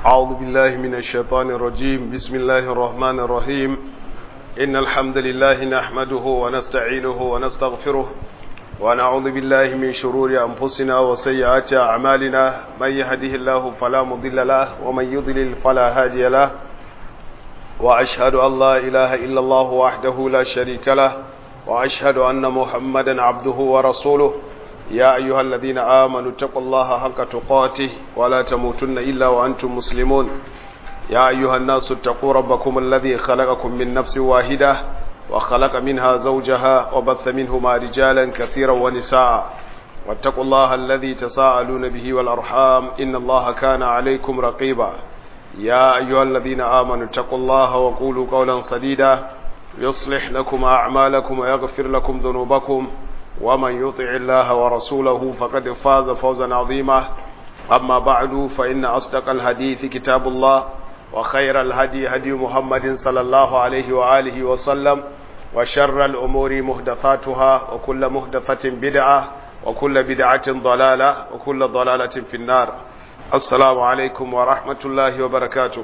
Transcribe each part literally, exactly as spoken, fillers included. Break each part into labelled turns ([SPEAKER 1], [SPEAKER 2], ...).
[SPEAKER 1] أعوذ بالله من الشيطان الرجيم. بسم الله الرحمن الرحيم. إن الحمد لله نحمده ونستعينه ونستغفره ونعوذ بالله من شرور أنفسنا وسيئات أعمالنا. من يهده الله فلا مضل له ومن يضلل فلا هادي له، وأشهد أن لا إله إلا الله وحده لا شريك له، وأشهد أن محمدا عبده ورسوله. يا أيها الذين آمنوا اتقوا الله حق تقاته ولا تموتن إلا وأنتم مسلمون. يا أيها الناس اتقوا ربكم الذي خلقكم من نفس واحدة وخلق منها زوجها وبث منهما رجالا كثيرا ونساء، واتقوا الله الذي تساءلون به والأرحام إن الله كان عليكم رقيبا. يا أيها الذين آمنوا اتقوا الله وقولوا قولا سديدا يصلح لكم أعمالكم ويغفر لكم ذنوبكم، ومن يطع الله ورسوله فقد فاز فوزا عظيما. أما بعد، فإن أصدق الحديث كتاب الله، وخير الهدي هدي محمد صلى الله عليه وآله وسلم، وشر الأمور محدثاتها، وكل محدثة بدعة، وكل بدعة ضلالة، وكل ضلالة في النار. السلام عليكم ورحمة الله وبركاته.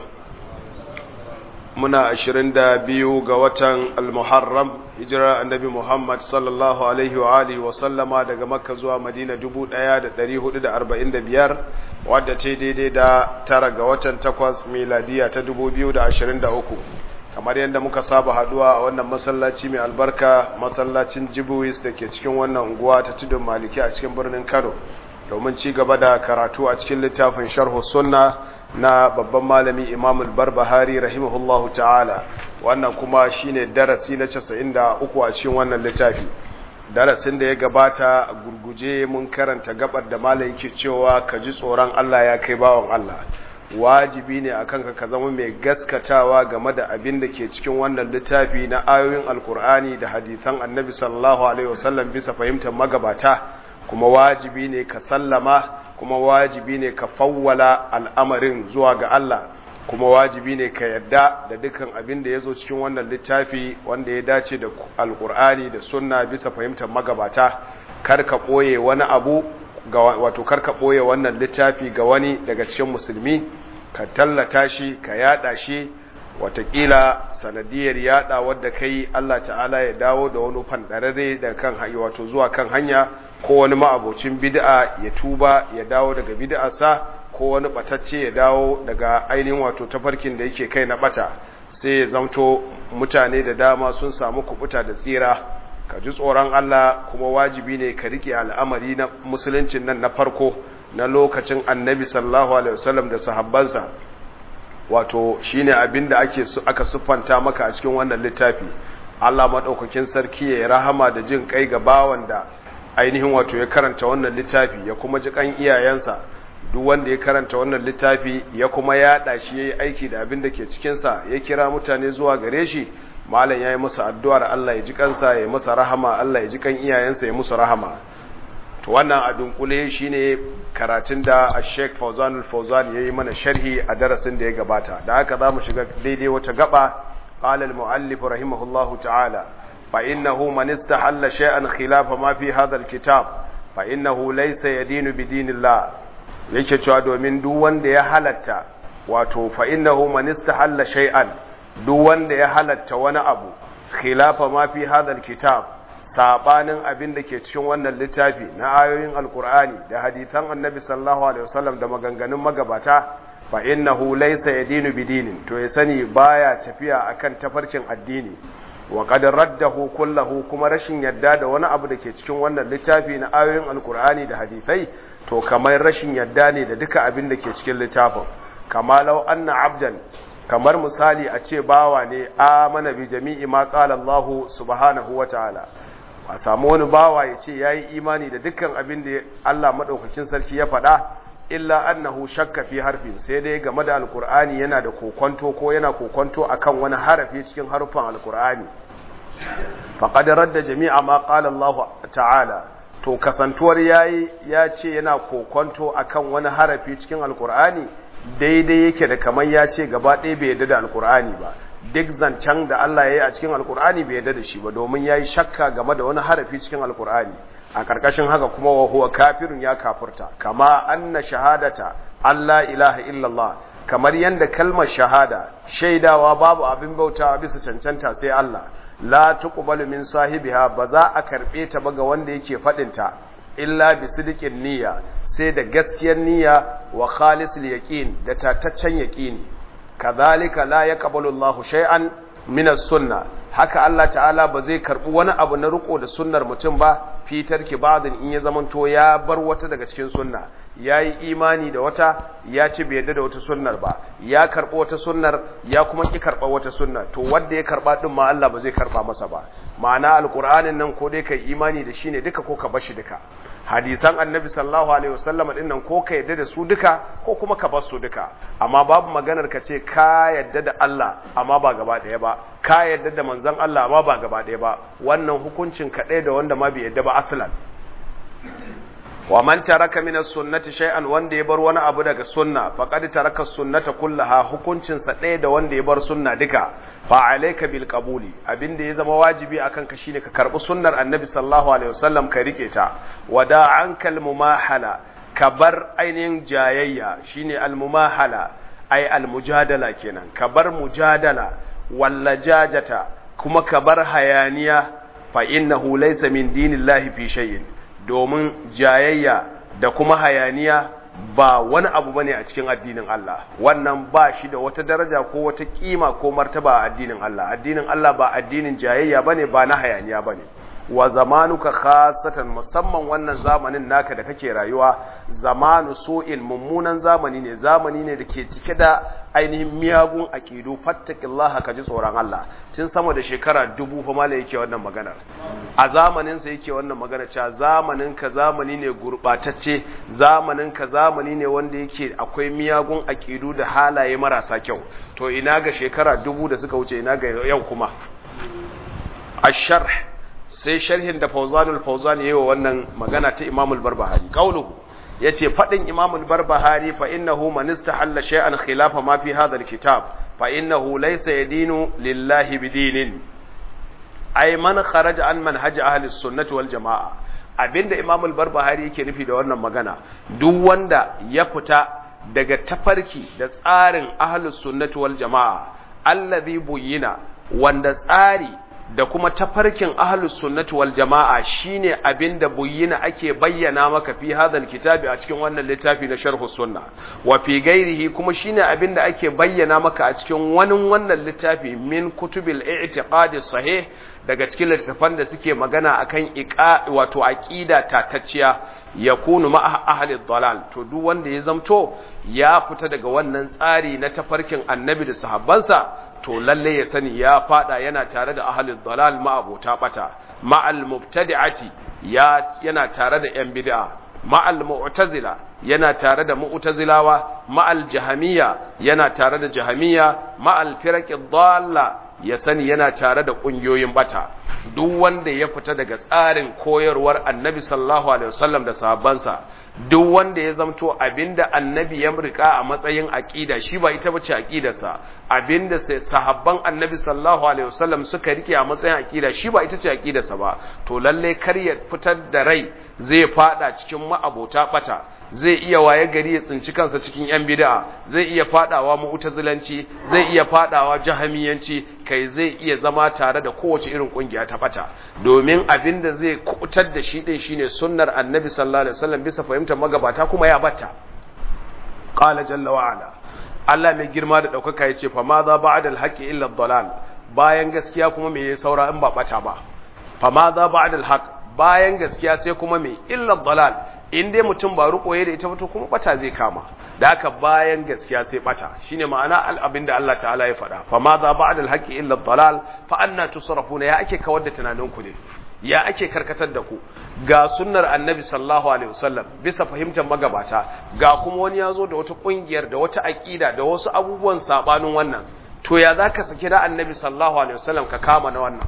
[SPEAKER 1] muna ashirin da biyu ga watan al-Muharram, hijira annabi Muhammad sallallahu alaihi wa alihi wa sallama daga Makka zuwa Madina dubu ɗaya da ɗari hudu da arba'in da biyar, wadda ce daidai da tara ga watan takwas miladiya ta dubu biyu da ashirin da uku. Kamar yadda muka saba haduwa a wannan masallaci mai albarka, masallacin Jibuwis da ke cikin wannan unguwa ta Tudun Maliki a cikin birnin Kano, domin ci gaba da karatu a cikin littafin Sharh Sunna na babban malami Imam al-Barbahari rahimahullahu ta'ala. Wannan kuma shine darasi na casa'in da uku a cikin wannan littafi. Darasin da ya gabata a gurguje mun karanta gabar da malai yake cewa ka ji tsoron Allah ya kai bawon Allah. Wajibi ne akan ka ka zama mai gaskatawa game da abin da ke cikin wannan littafi na ayoyin Alkur'ani da hadisan Annabi sallallahu alaihi wasallam bisa fahimtar magabata, kuma wajibi ne ka sallama, kuma wajibi ne ka fawwala al'amarin zuwa ga Allah, kuma wajibi ne ka yadda da dukkan abin da ya zo cikin wannan littafi wanda ya dace da alkur'ani da sunna bisa fahimtar magabata. Kar ka ɓoye wani abu ga wato kar ka ɓoye wannan littafi ga wani daga cikin musulmi, ka tallata shi, ka yada shi, watakila sanadiyar yada wadda kai Allah ta'ala ya dawo da wani fandarare daga kan hanya wato zuwa kan hanya, ko wani ma'abocin bid'a ya tuba ya dawo daga bid'arsa, ko wani batacce ya dawo daga ainihin wato tafarkin da yake kai na bata, sai ya zamto mutane da dama sun samu kubuta da tsira. Ka ji tsoron Allah, kuma wajibi ne ka rike al'amari na musuluncin nan na farko na lokacin Annabi sallallahu alaihi wasallam da sahabbansa, wato shine abinda ake aka siffanta maka a cikin wannan littafi. Allah madaukakin sarki ya rahama da jin kai ga bawan da ainihin wato ya karanta wannan littafi, ya kuma ji kan iyayensa. Duk wanda ya karanta wannan littafi ya kuma yada shi, yayi aiki da abin da ke cikin sa, ya kira mutane zuwa gare shi, malam yayi masa addu'ar Allah ya ji kansa, ya masa rahama, Allah ya ji kan iyayensa, ya musu rahama. To wannan a dunkule shine karatun da Sheikh Fawzan al-Fawzan yayi mana sharhi a darasin da ya gabata. Da haka zamu shiga daidai wata gaba. Qala al-muallif rahimahullahu ta'ala: فإنه من استحل شيئا خلاف ما في هذا الكتاب فإنه ليس يدين بدين الله. yake cewa domin duk wanda ya halatta, wato fa innahu man istahalla shay'an, duk wanda ya halatta wani abu khilafa ma fi hadha alkitab, sabanin abin da ke cikin wannan littafi na ayoyin alqur'ani da hadisan annabi sallallahu alaihi wasallam da maganganun magabata, fa innahu laysa yadinu bidinin, to ya sani baya tafiya akan tafarkin addini. wa qad raddahu kullahu, kuma rashin yadda da wani abu da ke cikin wannan littafi na ayoyin alkur'ani da hadisai, to kamar rashin yadda ne da duka abin da ke cikin littafin. Kama law anna abdan, kamar misali a ce bawa ne amana bi jami'i ma qala Allah subhanahu wa ta'ala, a samu wani bawa ya ce yayi imani da dukkan abin da Allah madaukakin sarki ya faɗa, illa annahu shakka fi harfin, sai dai game da alkur'ani yana da kokonto, ko yana kokonto akan wani harafi cikin harufan alkur'ani. faqad radda jami'a ma qala Allah ta'ala, to kasantuwar yayi ya ce yana kokonto akan wani harafi cikin alkur'ani, daidai yake da kamar ya ce gaba ɗaya bai yarda da alkur'ani ba. Duk zancen da Allah ya yi a cikin alkur'ani bai yarda da shi ba, domin yayi shakka game da wani harafi cikin alkur'ani. A karkashin haka kuma wa huwa kafirun, ya kafirta. Kama anna shahadata Allah ilaha illallah, kamar yanda kalmar shahada shaidawa babu abin bautawa bisa cancanta sai Allah la tuqbalu min sahibiha ba za a karbe ta ba ga wanda yake fadin ta illa bi sidqin niyya sai da gaskiyar niyya wa khalisul yaqin da tataccen yaqini kadhalika la yaqbalu Allahu shay'an min as-sunnah haka Allah ta'ala ba zai karbi wani abu na riko da sunnar mutum ba fitar kibadin in ya zamanto ya bar wata daga cikin sunna yayi imani da wata ya ci bai yadda da wata sunnar ba ya karbi wata sunnar ya kuma ki karba wata sunna to wanda ya karba din ma Allah ba zai karba masa ba ma'ana alqur'anin nan ko dai kai imani da shi ne duka ko ka bashi duka hadisan annabi sallallahu alaihi wasallam din nan ko ka yadda da su duka ko kuma ka bar su duka amma babu maganar ka ce ka yadda da Allah amma ba gaba daya ba ka yadda da manzon Allah amma ba gaba daya ba wannan hukuncin ka ɗaya da wanda ma bai yadda ba aslan wa man taraka min as-sunnati shay'an wanda ya bar wani abu daga sunna faqad taraka as-sunnata kullaha hukuncin sa ɗaya da wanda ya bar sunna duka fa alayka bil qabuli abinda ya zama wajibi akan ka shine ka karbi sunnar annabi sallallahu alaihi wasallam ka rike ta wada ankal mumahala ka bar ainihin jayayya shine al mumahala ay al mujadala kenan ka bar mujadala walla jajata kuma ka bar hayaniya fa innahu laysa min dinillahi fi shay'in domin jayayya da kuma hayaniya ba wani abu bane a cikin addinin Allah wannan ba shi da wata daraja ko wata kima ko martaba a addinin Allah addinin Allah ba addinin jayayya bane ba na hayaniya bane wa zamanuka khassatan musamman wannan zamanin naka da kake rayuwa zamanu su'il mummunan zamani ne zamani ne da ke cike da ainihin miyagun aqidu fattakillaha ka ji tsoron Allah tun sama da shekara dubu fa mala yake wannan maganar a zamanin sa yake wannan magana cewa zamanin ka zamani ne gurbatacce zamanin ka zamani ne wanda yake akwai miyagun aqidu da halaye marasa kyau to ina ga shekara dubu da suka wuce ina ga yau kuma ash-sharh sai sharhin da Fawzanul Fawzan yayi wa wannan magana ta Imam al-Barbahari qauluhu yace fadin Imam al-Barbahari fa innahu man istahalla shay'an khilafa ma fi hadha al-kitab fa innahu laysa yadinu lillahi bidinin ay man kharaja an manhaj ahli as-sunnah wal jamaa abinda Imam al-Barbahari yake nufi da wannan magana duk wanda ya fita daga tafarki da tsarin ahli as-sunnah wal jamaa alladhi buyina wanda tsari da kuma tafarkin ahlus sunnati wal jama'a shine abinda buyyina ake bayyana maka fi hadal kitabi a cikin wannan littafi na sharh sunna wa fi ghairihi kuma shine abinda ake bayyana maka a cikin wani wannan littafi min kutubil i'tiqad sahih daga cikin littafan da suke magana akan iqa wato aqida tatacciya yakunu ma ahli dalal to duk wanda ya zamto ya fita daga wannan tsari na tafarkin annabi da sahabbansa to lalle ya sani ya fada yana tare da ahlul dalal ma'abota bata ma'al mubtadi'ati ya yana tare da yan bid'a ma'al mu'tazila yana tare da mu'tazilawa ma'al jahamiyya yana tare da jahamiyya ma'al firaqid dalla ya sani yana tare da kungiyoyin bata duk wanda ya fita daga tsarin koyarwar annabi sallallahu alaihi wasallam da sahabbansa duk wanda ya zamto abinda annabi ya rika a matsayin aqida shi ba ita bace aqidarsa abinda sai sahabban annabi sallallahu alaihi wasallam suka rike a matsayin aqida shi ba ita ce aqidarsa ba to lalle kar ya fitar da rai zai fada cikin ma'abota bata zai iya waye gari ya tsinci kansa cikin yan bid'a zai iya fadawa mu'tazilanci zai iya fadawa jahamiyanci kai zai iya zama tare da kowace irin kungiya ta bata domin abinda zai kubutar da shi din shine sunnar annabi sallallahu alaihi wasallam bisa fahimtar magabata kuma ya bata qala jalla wa ala Allah mai girma da daukaka yace fa ma za ba'da al-haqqi illa ad-dalal bayan gaskiya kuma me ya saura in ba bata ba fa ma za ba'da al-haqq bayan gaskiya sai kuma me illa ad-dalal in dai mutum ba rukoye da ita ba to kuma bata zai kama da haka bayan gaskiya sai bata shine ma'ana abinda Allah ta'ala ya faɗa fa ma za ba'da al-haqqi illa ad-dalal fa anna tusrafuna ya ake kawar da tunaninku ne ya ake karkatar da ku ga sunnar annabi sallallahu alaihi wasallam bisa fahimtar magabata ga kuma wani yazo da wata kungiyar da wata aqida da wasu abubuwan sabanin wannan to ya zaka saki da annabi sallallahu alaihi wasallam ka kama na wannan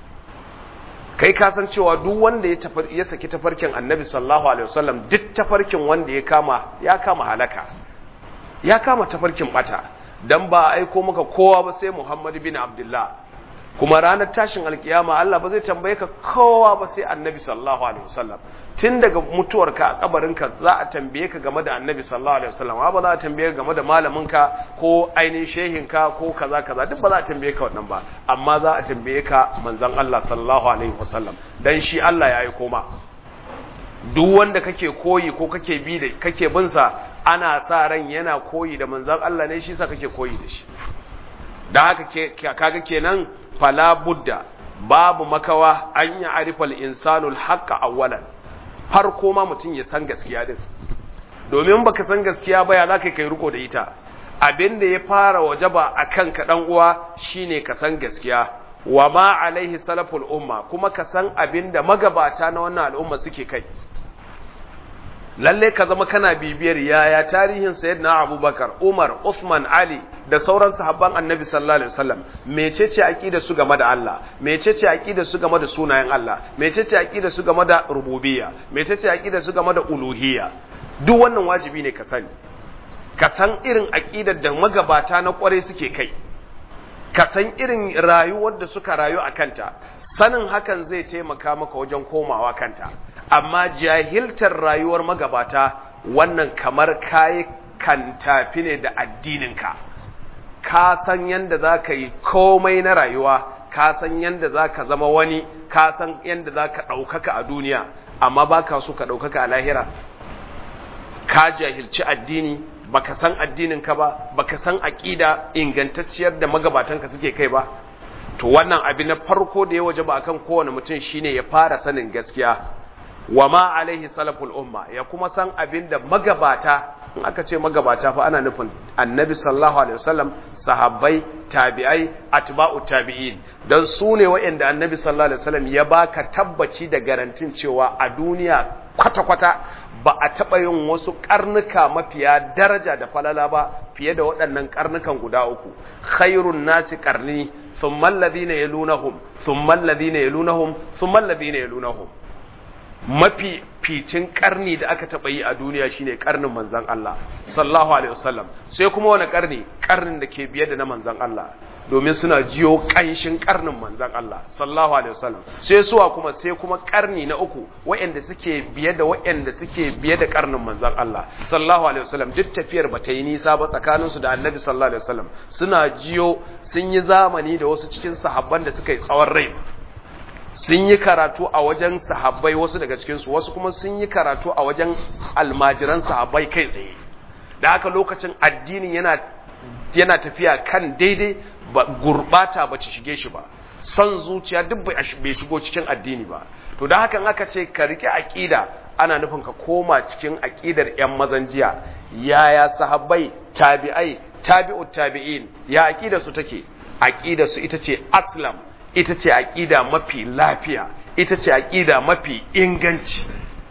[SPEAKER 1] kai ka san cewa duk wanda ya ya saki tafarkin annabi sallallahu alaihi wasallam duk tafarkin wanda ya kama ya kama halaka ya kama tafarkin bata dan ba aiko maka kowa ba sai Muhammad bin Abdullah kuma ranar tashin alkiyama Allah ba zai tambaye ka kowa ba sai annabi sallallahu alaihi wasallam tun daga mutuwarka a kabarinka za a tambaye ka game da annabi sallallahu alaihi wasallam ba za a tambaye ka game da malaminka ko ainihin shehinka ko kaza kaza duk ba za a tambaye ka wannan ba amma za a tambaye ka manzon Allah sallallahu alaihi wasallam dan shi Allah ya aiko ma duk wanda kake koyi ko kake bi da kake bin sa ana sa ran yana koyi da manzon Allah ne shi sa kake koyi da shi da haka kaga kenan fala budda babu makawa an yi arifal insanul haqqa awwalan farko ma mutum ya san gaskiya din domin baka san gaskiya ba ya zaka kai riko da ita abinda ya fara wajaba akan ka dan uwa shine ka san gaskiya wa ma alaihi salaful umma kuma ka san abinda magabata na wannan al'umma suke kai lalle ka zama kana bibiyar yaya tarihin sayyidina Abubakar, Umar, Uthman, Ali da sauran sahabban Annabi sallallahu alaihi wasallam mecece aqidar su game da Allah, mecece aqidar su game da sunayen Allah, mecece aqidar su game da rububiyya, mecece aqidar su game da uluhiyya. Duk wannan wajibi ne ka sani. Ka san irin aqidar da magabata na kware suke kai. Ka san irin rayuwar da suka rayu a kanta. Sanin hakan zai taimaka maka wajen komawa kanta. Amma jahiltar rayuwar magabata wannan kamar kayi kantafi ne da addininka ka san yanda za ka yi komai na rayuwa ka san yanda za ka zama wani ka san yanda za ka ɗaukaka a duniya amma ba ka so ka ɗaukaka a lahira ka jahilci addini baka san addininka ba baka san aƙida ingantacciyar da magabatanka suke kai ba to wannan abin na farko da ya waje ba akan kowane mutum shine ya fara sanin gaskiya wa ma alaihi salaful umma ya kuma san abin da magabata in aka ce magabata fa ana nufin annabi sallallahu alaihi wasallam sahabbai tabi'ai atba'u tabi'in dan su ne wa'anda annabi sallallahu alaihi wasallam ya baka tabbaci da garantin cewa a duniya kwata-kwata ba a taɓa yin wasu karnuka mafiya daraja da falala ba fiye da waɗannan karnukan guda uku khairun nasi qarni thumma alladhina yalunahum thumma alladhina yalunahum thumma alladhina yalunahum mafi ficin karni da aka taɓa yi a duniya shine karnin manzan Allah sallallahu alaihi wasallam sai kuma wani karni karnin da ke biye da na manzan Allah domin suna jiyo kanshin karnin manzan Allah sallallahu alaihi wasallam sai suwa kuma sai kuma karni na uku waɗanda suke biye da waɗanda suke biye da karnin manzan Allah sallallahu alaihi wasallam duk tafiyar ba ta yi nisa ba tsakanin su da Annabi sallallahu alaihi wasallam suna jiyo sun yi zamani da wasu cikin sahabban da suka yi tsawon rai sun yi karatu a wajen sahabbai wasu daga cikinsu wasu kuma sun yi karatu a wajen almajiran sahabbai kai tsaye da haka lokacin addinin yana yana tafiya kan daidai ba gurbata ba ta shige shi ba son zuciya duk bai shigo cikin addini ba to da haka aka ce ka rike aqida ana nufin ka koma cikin aqidar yan mazan jiya yaya sahabbai tabi'ai tabi'ut tabi'in ya aqida su take aqida su ita ce aslam ita ce aƙida mafi lafiya ita ce aƙida mafi inganci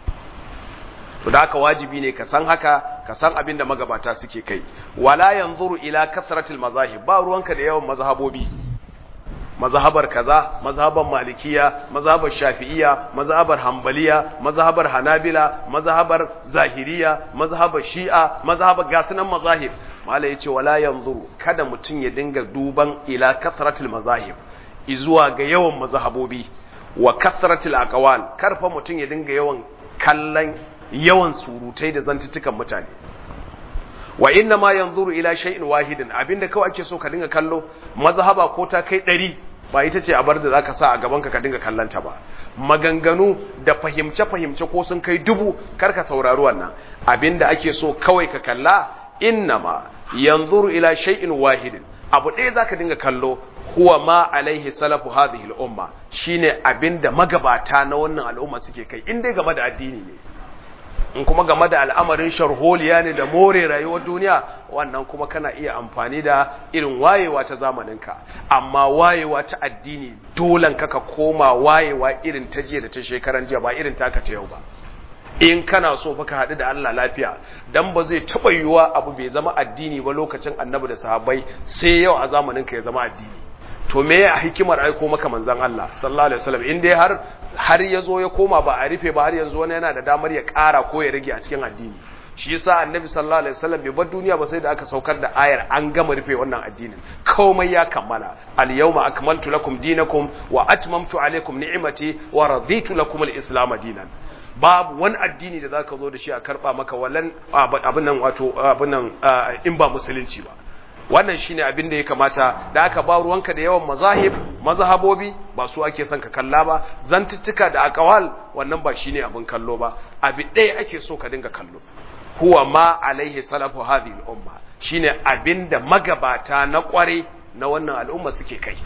[SPEAKER 1] to da haka wajibi ne ka san haka ka san abin da magabata suke kai wala yanzuru ila kasratil mazahib ba ruwanka da yawan mazhabobi mazhabar kaza mazhabar malikiya mazhabar shafi'iyya mazhabar hanbaliya mazhabar hanabila mazhabar zahiriya mazhabar shi'a mazhabar gasunan mazahib mala yace wala yanzuru kada mutun ya dinga duban ila kasratil mazahib izuwa ga yawan mazhabobi wa kasratil aqwal karfa mutun ya dinga yawan kallon yawan surutai da zantutukan mutane wa inna ma yanzuru ila shay'in wahidin abinda kawai ake so ka dinga kallo mazhaba ko ta kai ɗari ba ita ce abar da zaka sa a gaban ka ka dinga kallanta ba maganganu da fahimce fahimce ko sun kai dubu karka saurari wannan abinda ake so kawai ka kalla inna ma yanzuru ila shay'in wahidin abu ɗaya zaka dinga kallo huwa ma alaihi salafu hadhihi al-umma shine abinda magabata na wannan al'umma suke kai in dai game da addini ne in kuma game da al'amarin sharholiya ne da more rayuwar duniya wannan kuma kana iya amfani da irin wayewa ta zamaninka amma wayewa ta addini dolan ka ka koma wayewa irin ta jiya da ta shekaran jiya ba irin taka ta yau ba in kana so fa ka haɗu da Allah lafiya dan ba zai taɓa yiwuwa abu bai zama addini ba lokacin annabi da sahabbai sai yau a zamaninka ya zama addini to me ya hikimar aiko maka manzon Allah sallallahu alaihi wasallam in dai har har yazo ya koma ba a rufe ba har yanzu wani yana da damar ya ƙara ko ya rage a cikin addini shi yasa annabi sallallahu alaihi wasallam bai bar duniya ba sai da aka saukar da ayar an gama rufe wannan addinin komai ya kammala al yawma akmaltu lakum dinakum wa atmamtu alaykum ni'mati wa raditu lakum al islam dinan babu wani addini da zaka zo da shi a karba maka wallan abin nan wato abin nan in ba musulunci ba wannan shine abin da ya kamata da aka ba ruwanka da yawan mazahib mazhabobi ba su ake son ka kalla ba zantuttuka da aqwal wannan ba shine abin kallo ba abi ɗaya ake so ka dinga kallo huwa ma alaihi salafu hadhihi al-umma shine abinda magabata na kware na wannan al'umma suke kai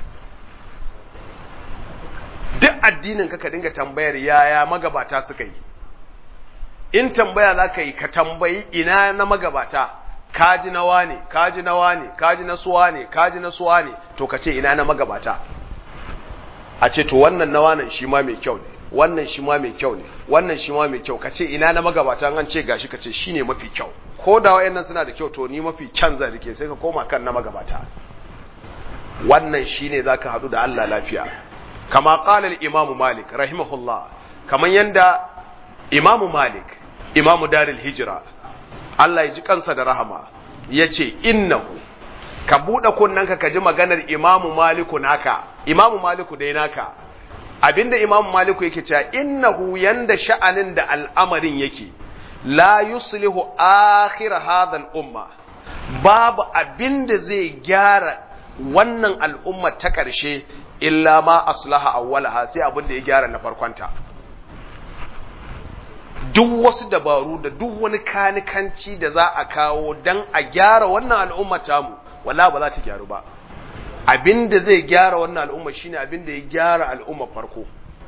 [SPEAKER 1] duk addinin ka ka dinga tambayar yaya magabata suka yi in tambaya zaka yi ka tambayi ina na magabata kaji na wane kaji na wane kaji na suwa ne kaji na suwa ne to ka ce ina na magabata a ce to wannan na wannan shi ma mai kyau ne wannan shi ma mai kyau ne wannan shi ma mai kyau ka ce ina na magabata an ce gashi ka ce shine mafi kyau ko da wayannan suna da kyau to ni mafi kyan zan rike sai ka koma kan na magabata wannan shine zaka hadu da Allah lafiya kama qala al-imam Malik rahimahullah kaman yanda Imam Malik Imam Darul Hijra Allah ya ji kansa da rahama yace innahu ka bude kunnanka ka ji maganar Imam Maliku naka Imam Maliku dai naka abinda Imam Maliku yake cewa innahu yanda sha'anin da al'amarin yake la yuslihu akhir hadha al-umma babu abinda zai gyara wannan al'umma ta ƙarshe illa ma aslaha awwalaha sai abinda ya gyara na farkonta duk wasu dabaru da duk wani kanikanci da za a kawo dan a gyara wannan al'umma tamu wallahi ba za ta gyaru ba abinda zai gyara wannan al'umma shine abinda ya gyara al'umma farko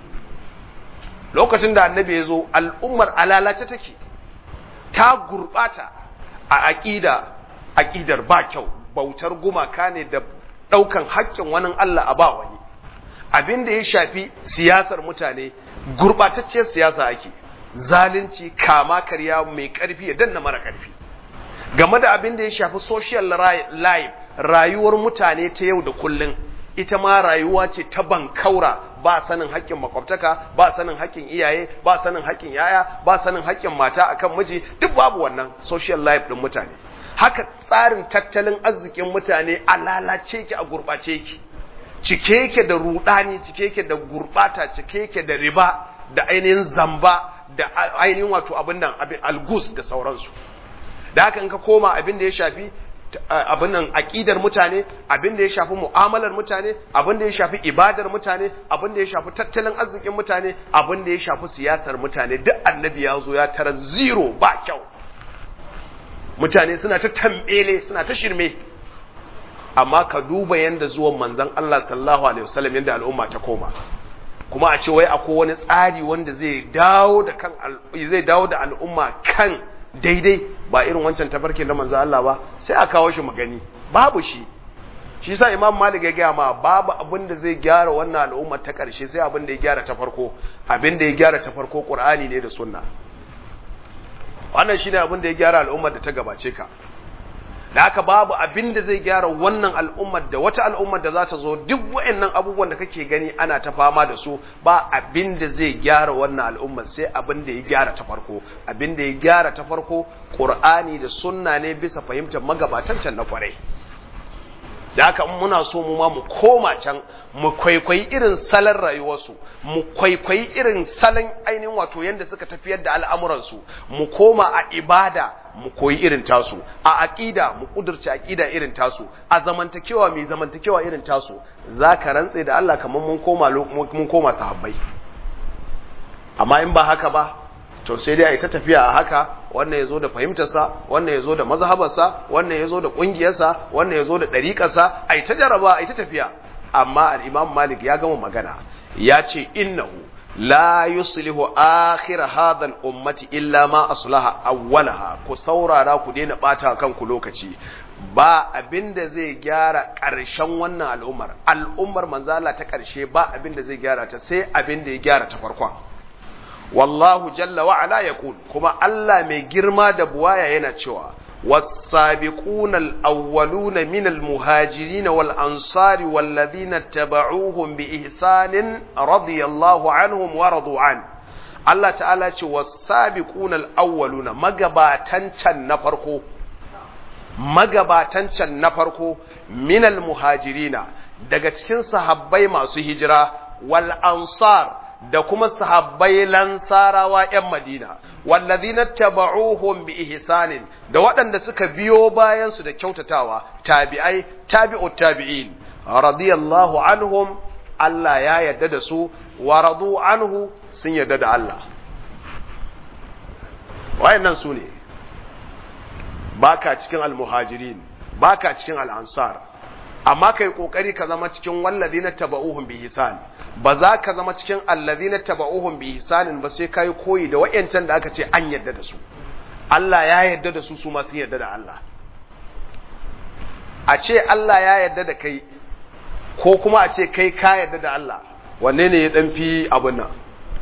[SPEAKER 1] lokacin da annabi ya zo al'ummar alalace take ta gurbata a aqida aqidar ba kyau bautar gumaka ne da daukan haƙƙin wani Allah a ba wani abinda ya shafi siyasar mutane gurbatacciyar siyasa ake zalunci kama karya mai karfi ya danna mara karfi game da abinda ya shafi social life rayuwar mutane ta yau da kullun ita ma rayuwa ce ta bankaura ba sanin haƙƙin makwabtaka ba sanin haƙƙin iyaye ba sanin haƙƙin yaya ba sanin haƙƙin mata akan miji duk babu wannan social life din mutane haka tsarin tattalin arzikin mutane a lalace ki a gurbace ki cike yake da rudani cike yake da gurbata cike yake da riba da ainihin zamba da ainihin wato abin nan abin algus da sauransu da haka in ka koma abin da ya shafi abin nan aqidar mutane abin da ya shafi mu'amalar mutane abin da ya shafi ibadar mutane abin da ya shafi tattalin arzikin mutane abin da ya shafi siyasar mutane duk annabi ya zo ya tara zero ba kyau mutane suna ta tambele suna ta shirme amma ka duba yanda zuwan manzon Allah sallallahu alaihi wasallam yanda al'umma ta koma kuma a ce wai akwai wani tsari wanda zai dawo da kan zai dawo da al'umma kan daidai ba irin wancan tafarkin da manzo Allah ba sai a kawo shi magani babu shi shi yasa Imam Malik ya gaya ma babu abin da zai gyara wannan al'umma ta karshe sai abin da ya gyara ta farko abin da ya gyara ta farko Qur'ani ne da Sunna wannan shine abin da ya gyara al'ummar da ta gabace ka da haka babu abin da zai gyara wannan al'ummar da wata al'ummar da za ta zo duk waɗannan abubuwan da kake gani ana ta fama da su ba abin da zai gyara wannan al'ummar sai abin da ya gyara ta farko abin da ya gyara ta farko Qur'ani da Sunna ne bisa fahimtar magabatan can na kwarai da haka muna so mu ma mu koma can mu kwaikwayi irin salon rayuwarsu mu kwaikwayi irin salon ainihin wato yanda suka tafiyar da al'amuransu mu koma a ibada mu koyi irin tasu a aqida mu kudurci aqida irin tasu a zamantakewa mai zamantakewa irin tasu zaka rantse da Allah kaman mun koma mun koma sahabbai amma in ba haka ba to sai dai ai ta tafiya a haka wannan yazo da fahimtarsa wannan yazo da mazhabarsa wannan yazo da kungiyarsa wannan yazo da dariƙarsa ai ta jaraba ai ta tafiya amma al-Imam Malik ya gama magana ya ce innahu la yuslihu akhir hadha al-ummati illa ma aslaha awwalaha ku saurara ku daina bata kanku lokaci ba abinda zai gyara ƙarshen wannan al'ummar al'ummar manzo Allah ta ƙarshe ba abinda zai gyara ta sai abinda ya gyara ta farkon wallahu jalla wa ala yaqul kuma Allah mai girma da buwaya yana cewa was-sabiquna al-awwaluna min al-muhajirin wal-ansari wal-ladhina tabauhum bi ihsanin radiyallahu anhum wa radu an Allah ta'ala ce was-sabiquna al-awwaluna magabatan can na farko magabatan can na farko minal muhajirina daga cikin sahabbai masu hijira wal ansar da kuma sahabbai lansarawa ‘yan Madina, wallazina taba'uhum bi ihsanin da waɗanda suka biyo bayansu da kyautatawa, tabi'ai, tabi'ut tabi'in, radiyallahu anhum, Allah ya yarda da su, wa radu anhu sun yarda da Allah. Wayannan su ne, baka cikin al-muhajirin, baka cikin al-ansar, amma kai kokari ka zama cikin wallazina taba'uhum bi ihsan. Ba za ka zama cikin allazina taba'uhum bi ihsanin ba sai kai koyi da wayancan da aka ce an yarda da su. Allah ya yarda da su su ma sun yarda da Allah. A ce Allah ya yarda da kai ko kuma a ce kai ka yarda da Allah, wanne ne ya dan fi abun nan?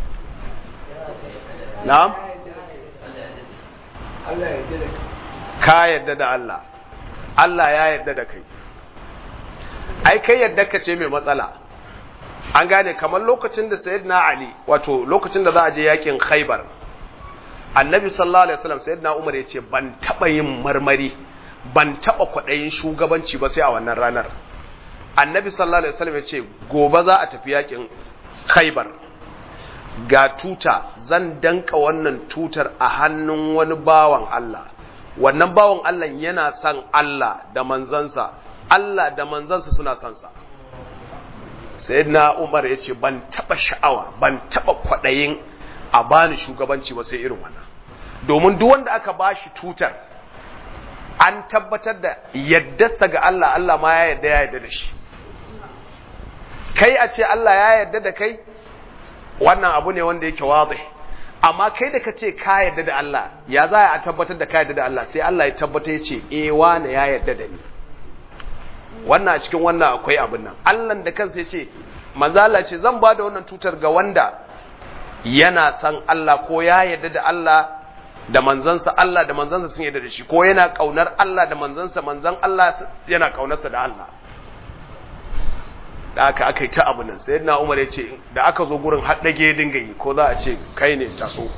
[SPEAKER 1] Na'am? Allah ya yarda da kai. Ka yarda da Allah. Allah ya yarda da kai. Ai kai yarda ka ce mai matsala. An gane kamar lokacin da Sayyidina Ali, wato lokacin da za a je yakin Khaibar, Annabi sallallahu alaihi wasallam Sayyidina Umar ya ce ban taba yin marmari, ban taba kwadayin shugabanci ba sai a wannan ranar. Annabi sallallahu alaihi wasallam ya ce gobe za a tafi yakin Khaibar. Ga tuta zan danka wannan tutar a hannun wani bawan Allah. Wannan bawan Allah yana son Allah da manzansa, Allah da manzansa suna son sa. Sayyidina Umar ya ce ban taba sha'awa ban taba kwadayin a bani shugabanci ba sai irin wannan, domin duk wanda aka bashi tutar an tabbatar da yaddarsa ga Allah, Allah ma ya yadda ya yadda da shi. Kai a ce Allah ya yadda da kai wannan abu ne wanda yake wazi, amma kai da kace ka yadda da Allah ya za a tabbatar da ka yadda da Allah? Sai Allah ya tabbata ya ce eh wane ya yadda da ni. Wannan a cikin wannan akwai abin nan. Allah da kansa ya ce, manzo Allah ce zan ba da wannan tutar ga wanda yana san Allah ko ya yarda da Allah da manzansa, Allah da manzansa sun yarda da shi, ko yana kaunar Allah da manzansa, manzan Allah yana kaunarsa da Allah. Da aka aka yi ta abu nan, sayyidina Umar ya ce da aka zo gurin haddage dinga yi, ko za a ce kai ne taso.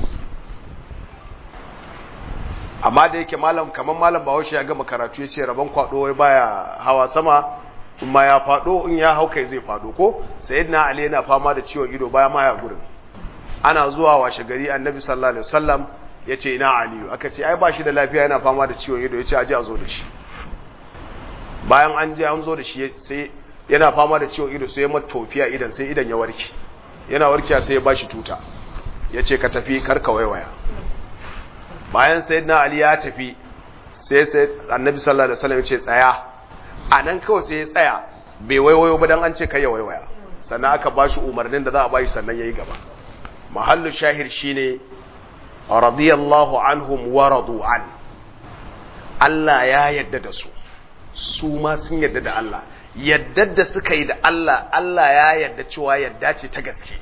[SPEAKER 1] Amma da yake malam kaman malam Bahaushe ya gama karatu ya ce rabon kwado wai baya hawa sama, kuma ya fado in ya hau kai zai fado ko. Sayyidina Ali yana fama da ciwon ido baya ma ya gurin. Ana zuwa washe gari Annabi sallallahu alaihi wasallam yace ina Aliyu, aka ce ai ba shi da lafiya yana fama da ciwon ido, yace aje a zo da shi. Bayan an je an zo da shi sai yana fama da ciwon ido sai ya mata tofiya idan sai idan ya warke. Yana warkiya sai ya bashi tuta. Yace ka tafi karka waiwaya. Bayan sayyidina Ali ya tafi sai sai Annabi sallallahu alaihi wasallam ya ce tsaya. Anan kawai sai ya tsaya bai waiwayo ba dan an ce kai ya waiwaya. Sannan aka bashi umarnin da za a bashi sannan yayi gaba. Mahallu shahir shine radiyallahu anhum wa radu an. Allah ya yadda da su. Su ma sun yadda da Allah. Yadda da suka yi da Allah, Allah ya yadda cewa yadda ce ta gaske.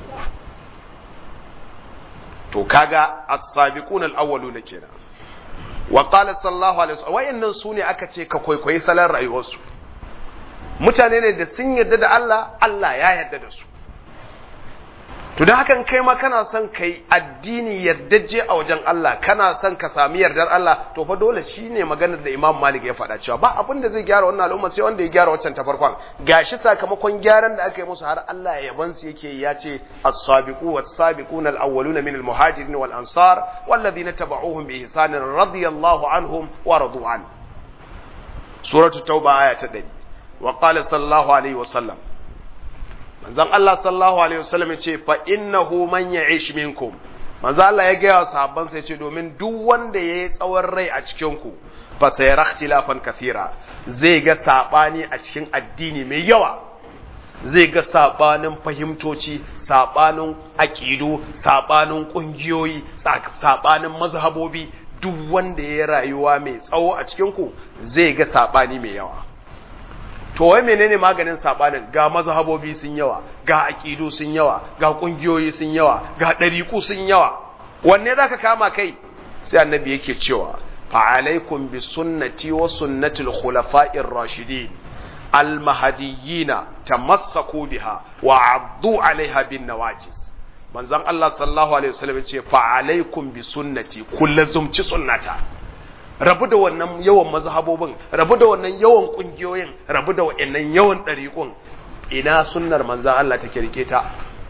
[SPEAKER 1] To kaga as-sabiqun al-awwaluna kenan. Wa qala sallallahu alaihi wasallam wayannan sune aka ce ka kwaikwayi salan rayuwarsu. Mutane ne da sun yarda da Allah, Allah ya yarda da su. To dan hakan kai ma kana son kai addini yardaje a wajen Allah, kana son ka sami yardar Allah, to fa dole shine maganar da Imam Malik ya faɗa cewa ba abin da zai gyara wannan al'umma sai wanda ya gyara waccan ta farkon. Gashi sakamakon gyaran da aka yi musu har Allah ya yaban su yake ya ce as-sabiqu was-sabiquna al-awwaluna min al-muhajirin wal ansar walladhina tabauhum bi ihsan radiyallahu anhum wa radu an. Suratu Tauba aya ta ɗari. Wa qala sallallahu alaihi wa sallam, manzon Allah sallallahu alaihi wasallam ya ce fa innahu man ya'ish minkum, manzon Allah ya gaya wa sahabban sai ce domin duk wanda yayi tsawon rai a cikin ku fa sayara ikhtilafan kathira, zai ga sabani a cikin addini mai yawa, zai ga sabanin fahimtoci, sabanin aqidu, sabanin kungiyoyi, sabanin mazhabobi. Duk wanda yayi rayuwa mai tsawo a cikin ku zai ga sabani mai yawa. To wai menene maganin sabanin? Ga mazhabobi sun yawa, ga aqidu sun yawa, ga kungiyoyi sun yawa, ga dariku sun yawa. Wanne zaka kama kai? Sai annabi yake cewa fa alaikum bi sunnati wa sunnatil khulafa'ir rashidin al mahdiyyin tamassaku biha wa addu alaiha bin nawajis. manzon Allah sallallahu alaihi wasallam yace fa alaikum bi sunnati kullazumci sunnata. Rabu da wannan yawan mazhabobin, rabu da wannan yawan kungiyoyin, rabu da wannan yawan dariqun. Ina sunnar manzon Allah take rike ta?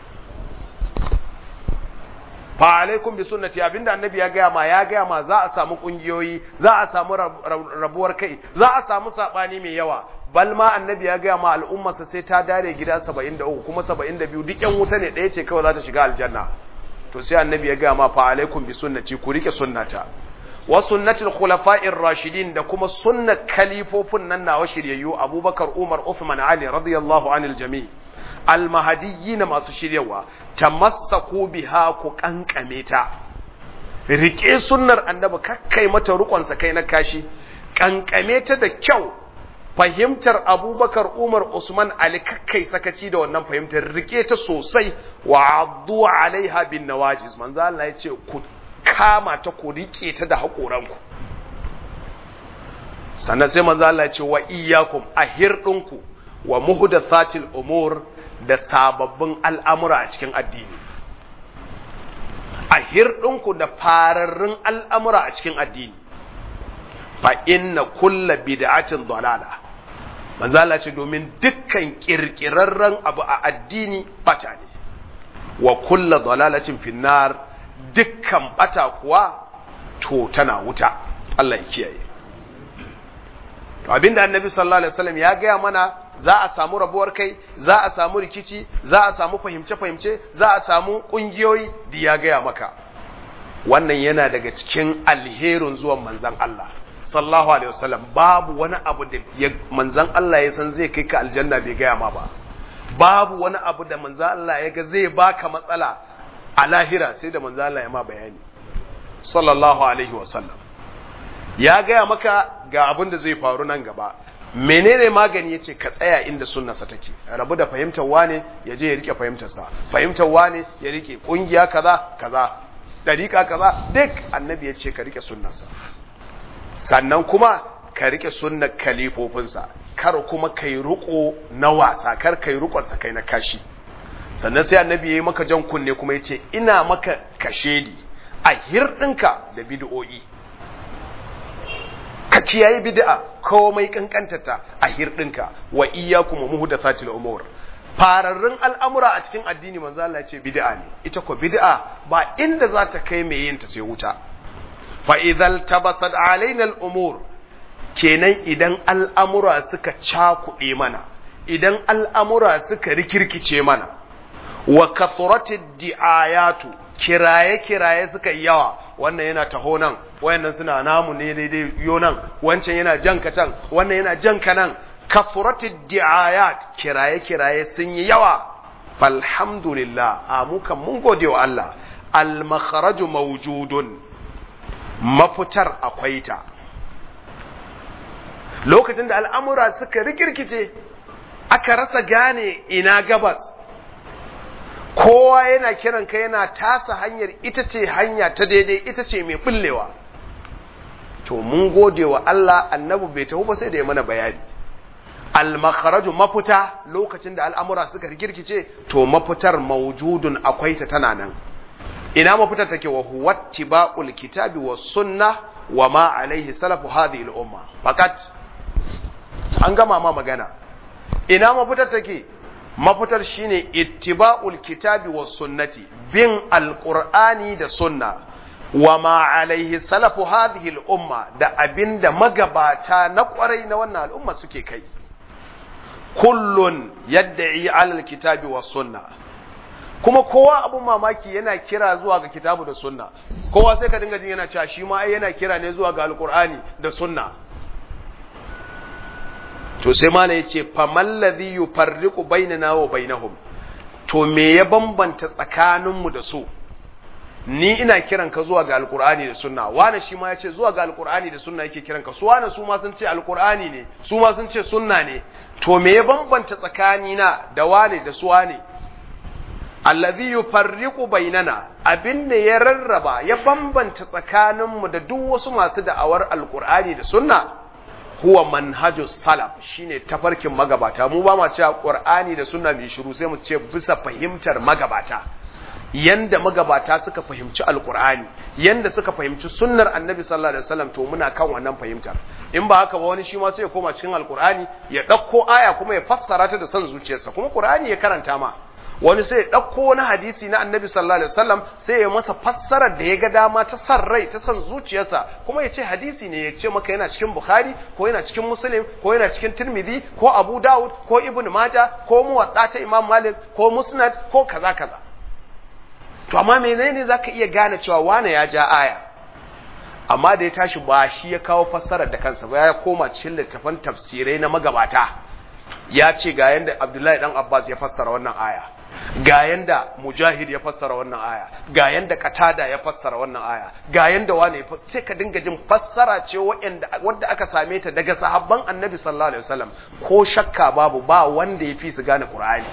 [SPEAKER 1] Fa alaikum bi sunnati, abinda annabi ya gaya ma ya gaya ma za a samu kungiyoyi, za a samu rabuwar kai, za a samu sabani mai yawa. Bal ma annabi ya gaya ma al'ummarsa sai ta dare gida saba'in da uku kuma saba'in da biyu duk yan wuta ne, ɗaya ce kawai za ta shiga aljanna. To sai annabi ya gaya ma fa alaikum bi sunnati, ku rike sunnata wa sunnatul khulafa'ir rashidin, da kuma sunnat kalifofin nan nawa shiryayyu Abubakar, Umar, Uthman, Ali radiyallahu anil jami' al-mahdiyyin masu shiryawa. Tamassaku biha, ku kankame ta, rike sunnar annabi, kakkai mata rukon sa kai na kashi, kankame ta da kyau. Fahimtar Abubakar, Umar, Usman, Ali, kakkai sakaci da wannan fahimtar, rike ta sosai. Wa addu alaiha bin nawajiz, manzo Allah ya ce ku kama ta, ku rike ta da hakoranku. Sannan sai manzo Allah ya ce wa iyyakum, ahirdinku wa muhdathatil umur, da sababbin al'amura a cikin addini. Ahirdinku da fararrun al'amura a cikin addini. Fa inna kulla bid'atin dalala, manzo Allah ce domin dukkan kirkirarren abu a addini bata ne, wa kulla dalalatin finnar, dukkan bata kuwa to tana wuta. Allah ya kiyaye. To abinda annabi sallallahu alaihi wasallam ya gaya mana, za a samu rabuwar kai, za a samu rikici, za a samu fahimce fahimce, za a samu kungiyoyi, da ya gaya maka. Wannan yana daga cikin alherin zuwan manzon Allah sallallahu alaihi wasallam. Babu wani abu da manzon Allah ya san zai kai ka aljanna bai gaya ma ba. Babu wani abu da manzon Allah ya ga zai baka matsala a lahira sai da manzon Allah ya ma bayani sallallahu alaihi wasallam. Ya gaya maka ga abin da zai faru nan gaba. Menene magani? yace ka tsaya inda sunnarsa take. Rabu da fahimtar wane ya je ya rike fahimtarsa, fahimtar wane ya rike kungiya kaza kaza, dariqa kaza, duk annabi yace ka rike sunnarsa. Sannan kuma ka rike sunnar kalifofinsa, kar kuma kai ruko na wasa, kar kai rukon sa kai na kashi. Sannan sai annabi yayi maka jan kunne kuma yace ina maka kashedi a hirdinka da bid'o'i. Ka kiyaye bid'a komai kankantata a hirdinka. Wa iyyakum muhdathatil umur, fararrun al'amura a cikin addini manzo Allah ya ce bid'a ne. Ita ko bid'a ba inda za ta kai mai yin ta sai wuta. Fa idhal tabasat alaina al'umur, kenan idan al'amura suka cakuɗe mana, idan al'amura suka rikirkice mana, wa kathuratid di'ayatu, kiraye kiraye suka yawa, wannan yana taho nan, wayannan suna namu ne daidai yo nan, wancan yana janka can, wannan yana janka nan, kathuratid di'ayat, kiraye kiraye sun yi yawa. Falhamdulillah, amukan mun gode wa Allah, al makharaju mawjudun, mafitar akwai ta. Lokacin da al'amura suka rikirkice, aka rasa gane ina gabas, kowa yana kiran ka yana tasa hanyar ita ce hanya ta daidai, ita ce mai bullewa. To mun gode wa Allah, annabi bai tafi ba sai da ya mana bayani. Al-makharaju, mafita, lokacin da al'amura suka rikirkice, to mafitar mawjudun akwai ta, tana nan. Ina mafitar take? wa huwa ittiba'ul kitabi was sunnah wa ma alaihi salafu hadhihi al-umma. Fakat an gama ma magana. Ina mafitar take? Mafitar shine ittiba'ul kitabi was sunnati, bin alqur'ani da sunna, wa ma alaihi salafu hadhihi al-umma, da abinda magabata na kwarai na wannan al'umma suke kai. Kullun yad'i 'ala al-kitabi was sunnah, kuma kowa abun mamaki yana kira zuwa ga kitabu da sunna. Kowa sai ka dinga jin yana cewa shi ma ai yana kira ne zuwa ga alqur'ani da sunna. To sai malai yace famal ladhi yufarriqu bainana wa bainahum, to me ya bambanta tsakaninmu da su? Ni ina kiran ka zuwa ga alqur'ani da sunna, wani shi ma yace zuwa ga alqur'ani da sunna yake kiran ka, su wani su ma sun ce alqur'ani ne, su ma sun ce sunna ne. To me ya bambanta tsakanina da wani da su wani? Alladhi yufarriqu bainana, abinda ya rarraba ya bambanta tsakaninmu da duk wasu masu da'awar alqur'ani da sunna, huwa manhajus salaf, shine tafarkin magabata. Mu ba ma cewa qur'ani da sunna bi shiru, sai mu ce bisa fahimtar magabata. yanda magabata suka fahimci alkur'ani, yanda suka fahimci sunnar annabi sallallahu alaihi wasallam, to muna kan wannan fahimtar. In ba haka ba wani shi ma sai ya koma cikin alkur'ani ya ɗauko aya kuma ya fassara ta da son zuciyarsa, kuma qur'ani ya karanta ma. Wani sai ya ɗauko wani hadisi na annabi sallallahu alaihi wasallam sai ya masa fassarar da ya ga dama ta san rai, ta san zuciyarsa, kuma ya ce hadisi ne, ya ce maka yana cikin Bukhari ko yana cikin Muslim ko yana cikin Tirmidhi ko Abu Dawud ko Ibn Majah ko Muwatta ta Imam Malik ko Musnad ko kaza kaza. To amma menene zaka iya gane cewa wane ya ja aya, amma da ya tashi ba shi ya kawo fassarar da kansa ba, ya koma cikin littafan tafsirai na magabata, ya ce ga yanda Abdullahi dan Abbas ya fassara wannan aya, ga yanda Mujahid ya fassara wannan aya, ga yanda Qatada ya fassara wannan aya, ga yanda wane ya fassara. Sai ka dinga jin fassara ce wanda wanda aka same ta daga sahabban Annabi sallallahu alaihi wasallam, ko shakka babu ba wanda ya fi su gane Qur'ani,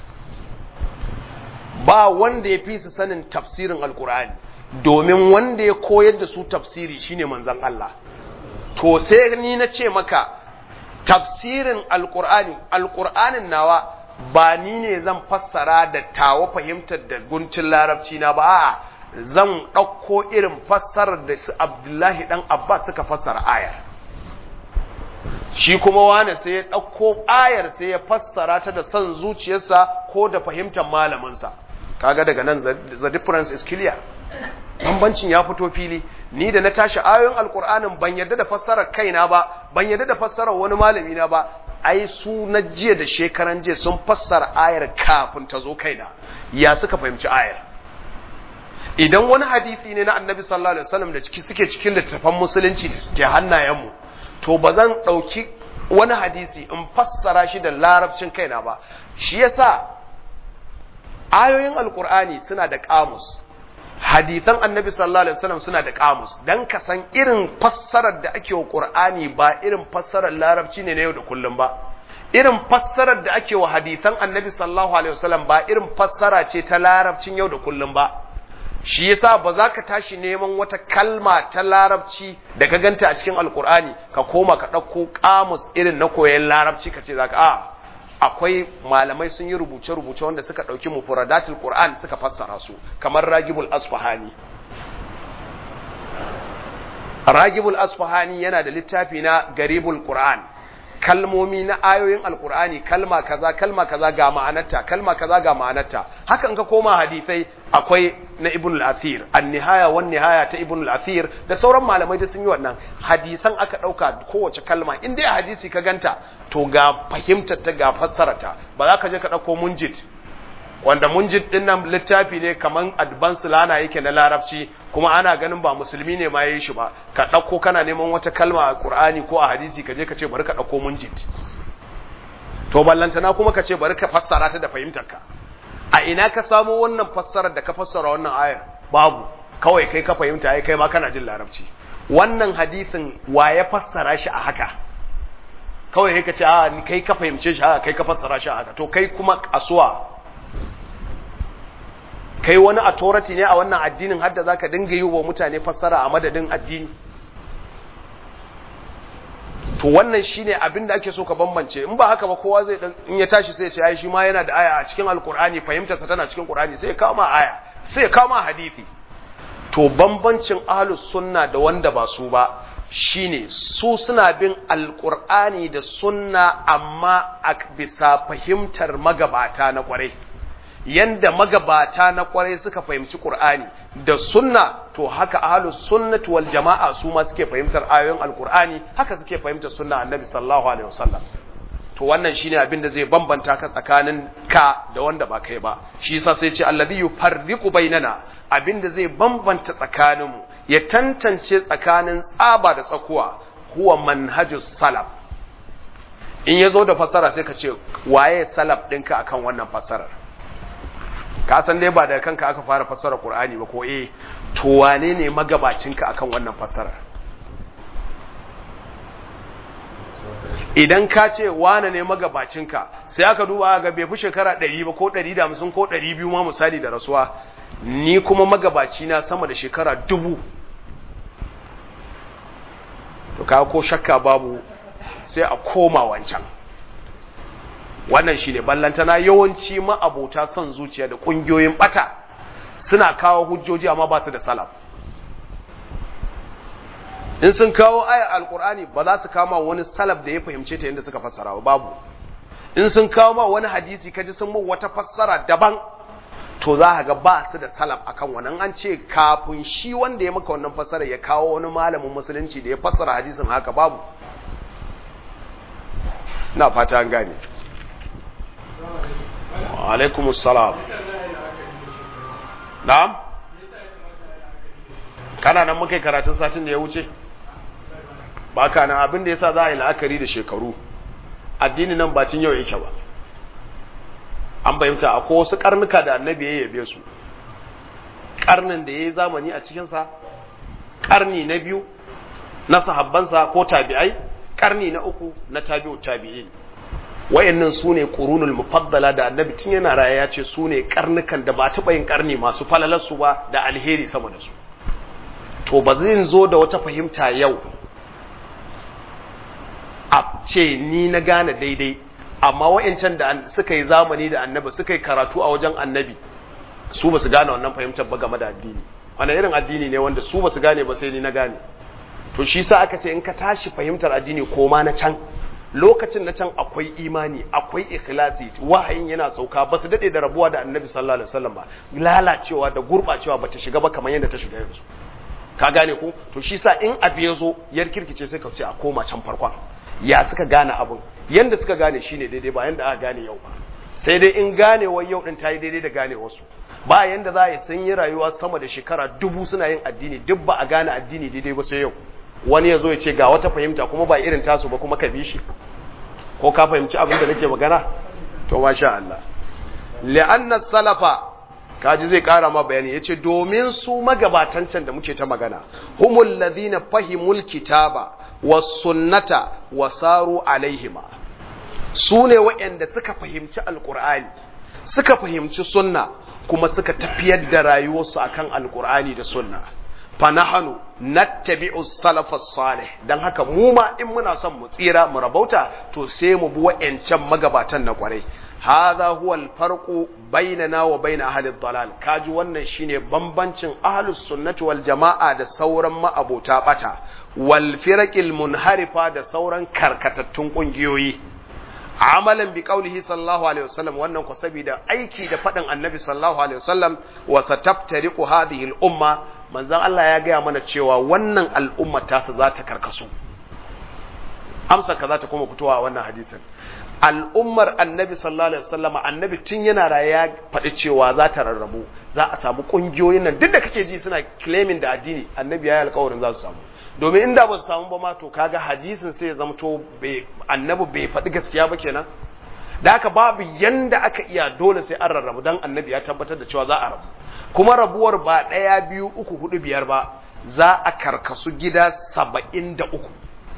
[SPEAKER 1] ba wanda ya fi su sanin tafsirin Alqur'ani, domin wanda ya koyar da su tafsiri shine manzon Allah. To sai ni na ce maka tafsirin Alqur'ani, Alqur'anin nawa ba ni ne zan fassara da tawa fahimtar da guntun larabci na ba, a'a zan ɗauko irin fassarar da su Abdullahi dan Abbas suka fassara ayar. Shi kuma wani sai ya ɗauko ayar sai ya fassara ta da son zuciyarsa ko da fahimtar malaminsa. Kaga daga nan the difference is clear. Bambancin ya fito fili. Ni da na tashi ayoyin Alƙur'anin ban yarda da fassarar kaina ba, ban yarda da fassarar wani malami na ba. Ai su na jiya da shekaran jiya sun fassara ayar kafin ta zo kaina, ya suka fahimci ayar. Idan wani hadisi ne na Annabi sallallahu alaihi wasallam da ciki suke cikin littafan musulunci da suke hannayenmu, to ba zan ɗauki wani hadisi in fassara shi da larabcin kaina ba. Shi yasa ayoyin Alƙur'ani suna da kamus, hadisan Annabi sallallahu alaihi wasallam suna da kamus, dan ka san irin fassarar da ake wa Qur'ani ba irin fassarar larabci ne na yau da kullum ba. Irin fassarar da ake wa hadisan Annabi sallallahu alaihi wasallam ba irin fassara ce ta larabcin yau da kullum ba. Shi yasa ba za ka tashi neman wata kalma ta larabci da ka ganta a cikin Alqur'ani ka koma ka ɗauko kamus irin na koyon larabci ka ce zaka a akwai malamai sun yi rubuce-rubuce wanda suka ɗauki mufradatul Qur'an suka fassara su, kamar Ragibul Asfahani. Ragibul Asfahani yana da littafi na Garibul Qur'an, kalmomi na ayoyin Alqur'ani, kalma kaza kalma kaza ga ma'anarta, kalma kaza ga ma'anarta. Haka in ka koma hadisai akwai na Ibn al-Athir, An-Nihaya wan Nihaya ta Ibn al-Athir, da sauran malamai da sun yi wannan. Hadisan aka dauka kowace kalma in dai hadisi ka ganta to ga fahimtar ta ga fassara ta. Ba za ka je ka dauko Munjid, wanda Munjid din nan littafi ne kaman advanced lana yake na larabci, kuma ana ganin ba musulmi ne ma yayin shi ba. Ka dauko kana neman wata kalma a Qur'ani ko a hadisi ka je ka ce bari ka dauko Munjid. To ballantana kuma ka ce bari ka fassara ta da fahimtarka. A ina ka samu wannan fassarar da ka fassara wannan ayar? Babu. Kawai kai ka fahimta, ai kai ma kana jin larabci. Wannan hadisin wa ya fassara shi a haka? Kawai kai ka ce a kai ka fahimce shi haka, kai ka fassara shi a haka. To kai kuma asuwa, kai wani authority ne a wannan addinin hadda zaka dinga yi wa mutane fassara a madadin addini? To wannan shine abin da ake so ka bambance. In ba haka ba kowa zai dan in ya tashi sai ya ce ai shi ma yana da aya a cikin Alqur'ani, fahimtar sa tana cikin Qur'ani, sai ya kawo ma aya, sai ya kawo ma hadisi. To bambancin ahlus sunna da wanda ba su ba shine su suna bin Alqur'ani da sunna amma a bisa fahimtar magabata na kwarai. Yanda magabata na kwarai suka fahimci Qur'ani da sunna, to haka ahlus sunnati wal jama'a su ma suke fahimtar ayoyin Alqur'ani, haka suke fahimtar sunna Annabi sallallahu alaihi wasallam. To wannan shine abin da zai bambanta ka tsakanin ka da wanda ba kai ba. Shi yasa sai ce alladhi yufarriqu bainana, abin da zai bambanta tsakaninmu, ya tantance tsakanin tsaba da tsakuwa, huwa manhajus salaf. In yazo da fasara sai ka ce waye salaf ɗinka akan wannan fasarar? Ka san dai ba da kanka aka fara fassara Qur'ani ba ko eh, to wane ne magabacinka akan wannan fassarar? Idan ka ce wane ne magabacinka, sai aka duba ga bai fi shekara ɗari ba ko ɗari da hamsin ko ɗari biyu ma misali da rasuwa, ni kuma magabaci na sama da shekara dubu, to ka ko shakka babu sai a koma wancan. Wannan shine ballantana yawanci ma'abota son zuciya da kungiyoyin bata suna kawo hujjoji amma ba su da salaf. In sun kawo ayar alkur'ani ba za su kama wani salaf da ya fahimce ta yadda suka fassara ba, babu. In sun kawo ma wani hadisi kaji sun mun wata fassara daban, to za ka ga ba su da salaf akan wannan. An ce kafin shi wanda ya maka wannan fassara ya kawo wani malamin musulunci da ya fassara hadisin haka, babu. Na fata an gane. Wa alaikumus salam. Na'am? Kana nan muka yi karatun satin da ya wuce? Ba ka nan abin da ya sa za a yi la'akari da shekaru. Addini nan ba cin yau yake ba. An bayyanta akwai wasu karnuka da annabi ya yabe su. Karnin da ya yi zamani a cikinsa, karni na biyu na sahabbansa ko tabi'ai, karni na uku na tabi'u tabi'in. Wayannan su ne qurunul mufaddala da annabi tun yana raye ya ce su ne karnukan da ba taɓa yin karni masu falalarsu ba da alheri sama da su. To ba zai zo da wata fahimta yau a ce ni na gane daidai, amma wa'yancan da suka yi zamani da annabi suka yi karatu a wajen annabi su ba su gane wannan fahimtar ba game da addini. Wannan irin addini ne wanda su ba su gane ba sai ni na gane. To shi sa aka ce in ka tashi fahimtar addini koma na can, lokacin na can akwai imani, akwai ikhlasi, wahayin yana sauka, ba su dade da rabuwa da annabi sallallahu alaihi wasallam ba, lalacewa da gurbacewa ba ta shiga ba kamar yadda ta shiga yanzu. Ka gane ko? To shi sa in abu ya zo yar kirkice sai ka ce a koma can farkon. Ya suka gane abin, yanda suka gane shine daidai ba yanda aka gane yau ba. Sai dai in ganewar yau din ta yi daidai da gane wasu. Ba yanda za a yi sun yi rayuwa sama da shekara dubu suna yin addini, duk ba a gane addini daidai ba sai yau. Wani ya zo ya ce ga wata fahimta kuma ba irin tasu ba kuma ka bi shi. Ko ka fahimci abin da nake magana? To masha Allah. Li'anna salafa, kaji zai kara ma bayani, yace domin su magabatan can da muke ta magana, humul ladina fahimul kitaba was sunnata wasaru alaihima. Su ne waɗanda suka fahimci alqur'ani, suka fahimci sunna, kuma suka tafiyar da rayuwarsu akan alqur'ani da sunna. Fa nahnu nattabi'u salafa salih, dan haka mu ma in muna son mu tsira mu rabauta to sai mu bi wayancan magabatan na kwarai. Hadha huwa al-farqu bainana wa bain ahli ad-dalal. Kaji wannan shine bambancin ahlus sunnati wal jamaa da sauran ma'abota bata, wal firaqil munharifa da sauran karkatattun kungiyoyi. Amalan bi qaulihi sallallahu alaihi wasallam, wannan ko saboda aiki da fadin annabi sallallahu alaihi wasallam, wa sataftariqu hadhihi al-umma, manzon Allah ya gaya mana cewa wannan al'umma ta su za ta karkasu. Amsa ka za ta kuma fitowa a wannan hadisin. Al'ummar annabi sallallahu alaihi wasallam, annabi tun yana raye ya faɗi cewa za ta rarrabu, za a samu ƙungiyoyin nan duk da kake ji suna claiming da addini, annabi ya yi alƙawarin za su samu. Domin inda ba su samu ba ma to kaga hadisin sai ya zamto annabi bai faɗi gaskiya ba kenan. Da haka babu yanda aka iya, dole sai an rarrabu dan annabi ya tabbatar da cewa za a rabu. Kuma rabuwar ba ɗaya biyu uku hudu biyar ba, za a karkasu gida saba'in da uku.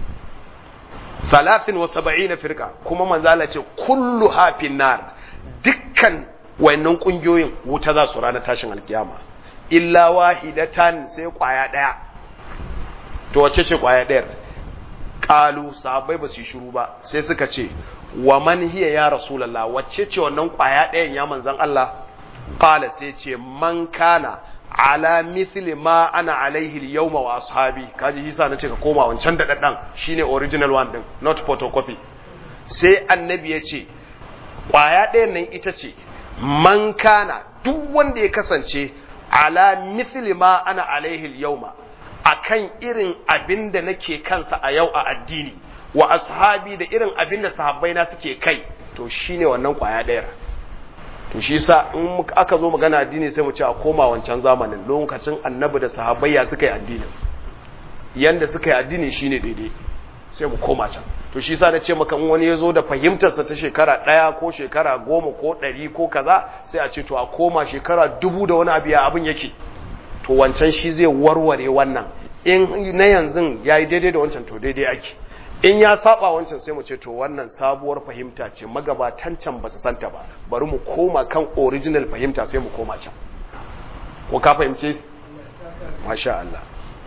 [SPEAKER 1] Salatin wa saba'ina firka, kuma manzala ce kullu hafin nar, dukkan wayannan kungiyoyin wuta za su ranar tashin alkiyama, illa wahidatan, sai kwaya daya. To wace ce kwaya dayar? Qalu, sahabbai ba su yi shiru ba, sai suka ce wa man hiya ya rasulullah, wace ce wannan kwaya dayan ya manzan Allah? Qala, sai ce man kana ala mithli ma ana alaihi al-yawma wa ashabi. Kaji hisa nace ka koma wancan da daddan, shine original one din, not photocopy. Sai annabi ya ce kwaya ɗayan nan ita ce man kana, duk wanda ya kasance ala mithli ma ana alaihi al-yawma, akan irin abinda nake kansa a yau a addini, wa ashabi da irin abinda sahabbaina suke kai, to shine wannan kwaya ɗayar. To shi sa in aka zo magana addini sai mu ce a koma wancan zamanin, lokacin annabi da sahabbai ya suka yi addinin, yanda suka yi addini shine daidai, sai mu koma can. To shi sa na ce maka in wani ya zo da fahimtarsa ta shekara ɗaya ko shekara goma ko ɗari ko kaza, sai a ce to a koma shekara dubu da wani abu ya abin yake. To wancan shi zai warware wannan, in na yanzu ya yi daidai da wancan to daidai ake. In ya saba wancan sai mu ce to wannan sabuwar fahimta ce, magabatan can ba su santa ba, bari mu koma kan original fahimta, sai mu koma can. Ko ka fahimce? Masha Allah.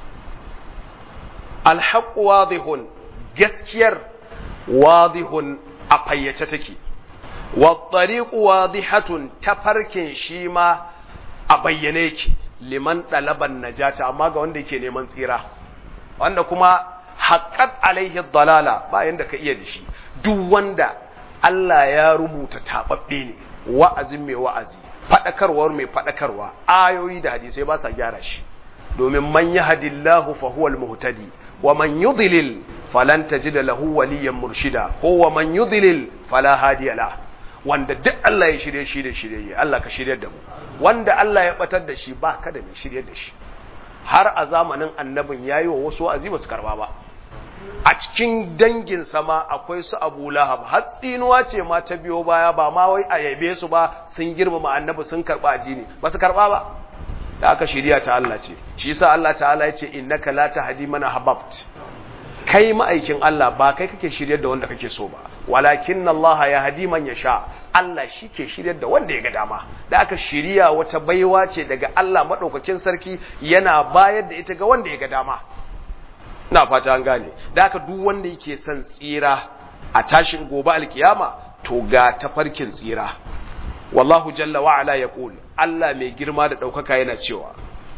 [SPEAKER 1] Alhaq wadihun, gaskiyar wadihun a fayyace take, wa tariq wadihatun, tafarkin shi ma a bayyane yake liman ɗalaban najata amma ga wanda yake neman tsira wanda kuma haqqat alaihi dalala ba yanda ka iya da shi duk wanda Allah ya rubuta tababbe ne wa'azin mai wa'azi fadakarwar mai fadakarwa ayoyi da hadisai ba sa gyara shi domin man yahdillahu fa huwal muhtadi wa man yudlil falan tajid lahu waliyan murshida ko wa man yudlil fala hadiya la wanda duk Allah ya shirye shi da shirye Allah ka shiryar da mu wanda Allah ya batar da shi ba ka da mai shiryar da shi har a zamanin annabin yayi wa wasu wa'azi ba su karba ba a cikin dangin sama akwai su Abu Lahab har tsinuwa ce ma ta biyo baya ba ma wai a yabe su ba sun girmama annabi sun karba addini ba su karba ba da aka shiriya ta Allah ce shi yasa Allah ta'ala ya ce innaka la tahdi man ahbabt kai ma'aikin Allah ba kai kake shiryar da wanda kake so ba walakin Allah yahdi man yasha Allah shi ke shiryar da wanda ya ga dama da aka shiriya wata baiwa ce daga Allah madaukakin sarki yana bayar da ita ga wanda ya ga dama ina fata an gane da aka duk wanda yake son tsira a tashin gobe alkiyama to ga tafarkin tsira wallahu jalla wa ala yaqul Allah mai girma da daukaka yana cewa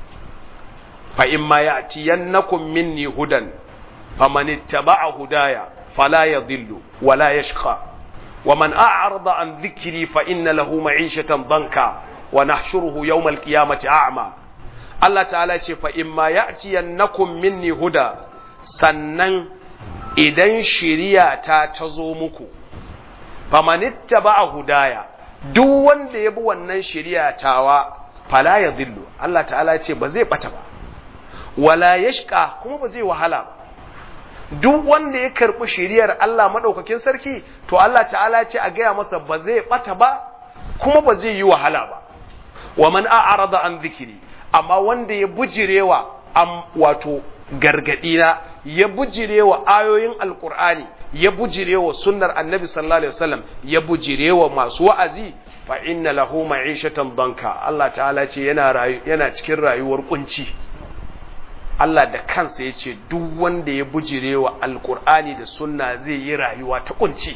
[SPEAKER 1] fa imma ya'tiyannakum minni hudan faman ittaba'a hudaya fala yadhillu wala yashqa waman a'rada an dhikri fa inna lahu ma'ishatan danka wa nahshuruhu yawm alqiyamati a'ma Allah ta'ala ce fa imma ya'tiyannakum minni huda sannan idan shiriya ta tazo muku faman ittaba'a hudaya duk wanda ya bi wannan shari'a tawa fala ya zillu Allah ta'ala ce ba zai bata ba wala yashqa kuma ba zai wahala ba duk wanda ya karbi shari'ar Allah madaukakin sarki to Allah ta'ala ce a gaya masa ba zai bata ba kuma ba zai yi wahala ba wa man a'rada an zikiri amma wanda ya bujirewa am wato gargadi na ya bujirewa ayoyin alqur'ani ya bujirewa sunnar annabi sallallahu alaihi wasallam ya bujirewa masu wa'azi fa inna lahu ma'ishatan danka Allah ta'ala ce yana rayu yana cikin rayuwar kunci Allah da kansa yace duk wanda ya bujirewa alqur'ani da sunna zai yi rayuwa ta kunci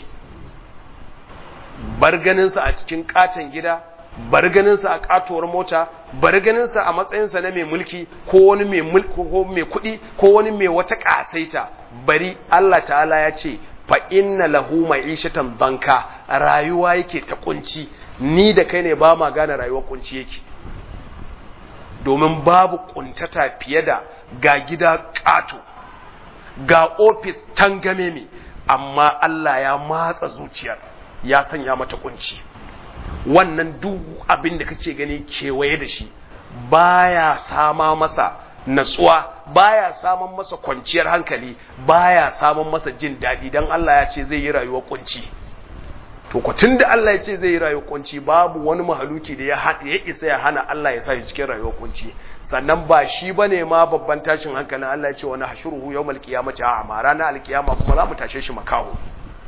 [SPEAKER 1] bar ganin sa a cikin katan gida bar ganin sa a katuwar mota bar ganin sa a matsayin sa na mai mulki ko wani mai mulki ko mai kudi ko wani mai wata kasaita bari Allah ta'ala ya ce fa inna lahu ma'ishatan danka rayuwa yake ta kunci ni da kai ne ba ma gane rayuwar kunci yake domin babu kuntata fiye da ga gida kato ga office tangame me amma Allah ya matsa zuciyar ya sanya mata kunci wannan duk abin da kake gani kewaye da shi baya sama masa natsuwa baya samun masa kwanciyar hankali baya samun masa jin daɗi dan Allah ya ce zai yi rayuwar kunci to ko tunda Allah ya ce zai yi rayuwar kunci babu wani mahaluki da ya hada ya isa ya hana Allah ya sa shi cikin rayuwar kunci sannan ba shi bane ma babban tashin hankalin Allah ya ce wa nahshuruhu yawmal qiyamati a'ma ranar alkiyama kuma za mu tashe shi makaho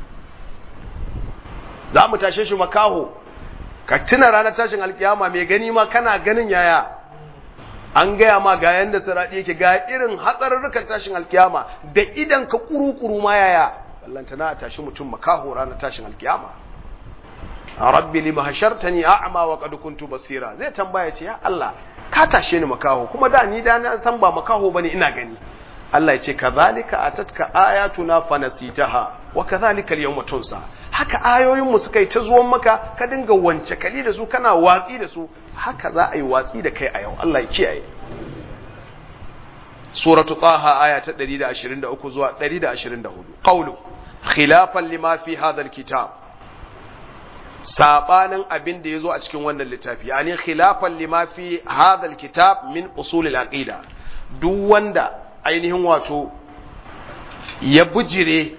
[SPEAKER 1] za mu tashe shi makaho ka tuna ranar tashin alkiyama mai gani ma kana ganin yaya an gaya ma ga yanda siradi yake ga irin hatsarurrukan tashin alkiyama da idan ka kurukuru ma yaya ballantana a tashi mutum makaho ranar tashin alkiyama rabbi lima hashartani a'ma wa qad kuntu basira zai tambaya ce ya Allah ka tashe ni makaho kuma da ni da na san ba makaho bane ina gani Allah ya ce kazalika atatka ayatuna fanasitaha wa kazalika al-yawma tunsa haka ayoyin mu suka yi ta zuwan maka ka dinga wance kali da su kana watsi da su haka za a yi watsi da kai a yau Allah ya kiyaye suratu taha aya ta ɗari da ashirin da uku zuwa ɗari da ashirin da hudu qawlu khilafan lima fi hadha alkitab sabanin abin da yazo a cikin wannan littafi yani khilafan lima fi hadha alkitab min usul alaqida duk wanda ainihin wato ya bujire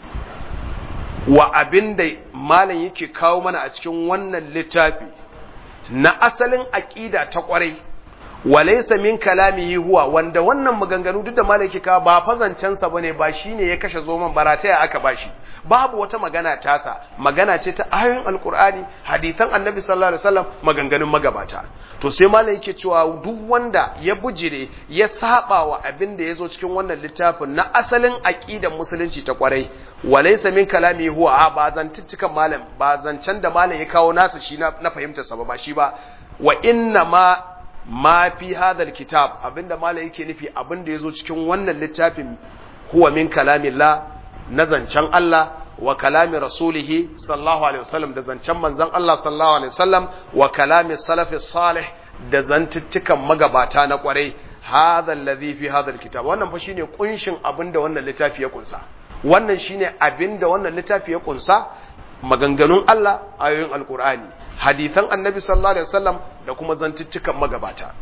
[SPEAKER 1] wa abin da malam yake kawo mana a cikin wannan littafi na asalin aqida ta kwarai walaysa min kalamihi huwa wanda wannan maganganu duk da malaki ka ba fazancen sa bane ba shine ya kashe zoman barataya aka bashi babu wata magana tasa magana ce ta ayoyin alqur'ani hadisan annabi sallallahu alaihi wasallam maganganun magabata to sai malai yake cewa duk wanda ya bujire ya saba wa abin da yazo cikin wannan littafin na asalin aqidar musulunci ta kwarai walaysa min kalamihi huwa a ba zantuttukan malam ba zancen da malam ya kawo nasa shi na, na fahimtar sa ba shi ba wa inna ma ma fi hadal kitab abinda malai yake nufi abinda yazo cikin wannan littafin huwa min kalamillah na zancen Allah wa kalami rasulihi sallallahu alaihi wasallam da zancen manzon Allah sallallahu alaihi wasallam wa kalami salafi salih da zantuttukan magabata na kwarai hadha alladhi fi hadha alkitab wannan fa shine kunshin abinda wannan littafi ya kunsa wannan shine abinda wannan littafi ya kunsa maganganun Allah ayoyin alqur'ani hadisan annabi sallallahu alaihi wasallam da kuma zantuttukan magabata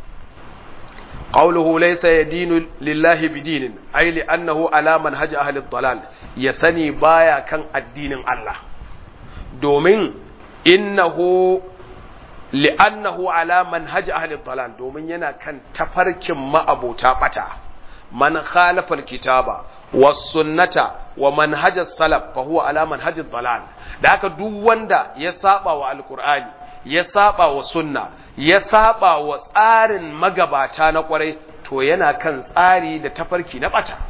[SPEAKER 1] qawluhu laysa yadinu lillahi bidinin ay li annahu ala manhaj ahli ad-dalal ya sani baya kan addinin Allah domin innahu li'annahu ala manhaj ahli ad-dalal domin yana kan tafarkin ma'abota bata man khalafa al-kitaba was sunnata wa manhaj as-salaf fa huwa ala manhaj ad-dalal da haka duk wanda ya saba wa al-qur'ani ya saba wa sunna ya saba wa tsarin magabata na kwarai to yana kan tsari da tafarki na bata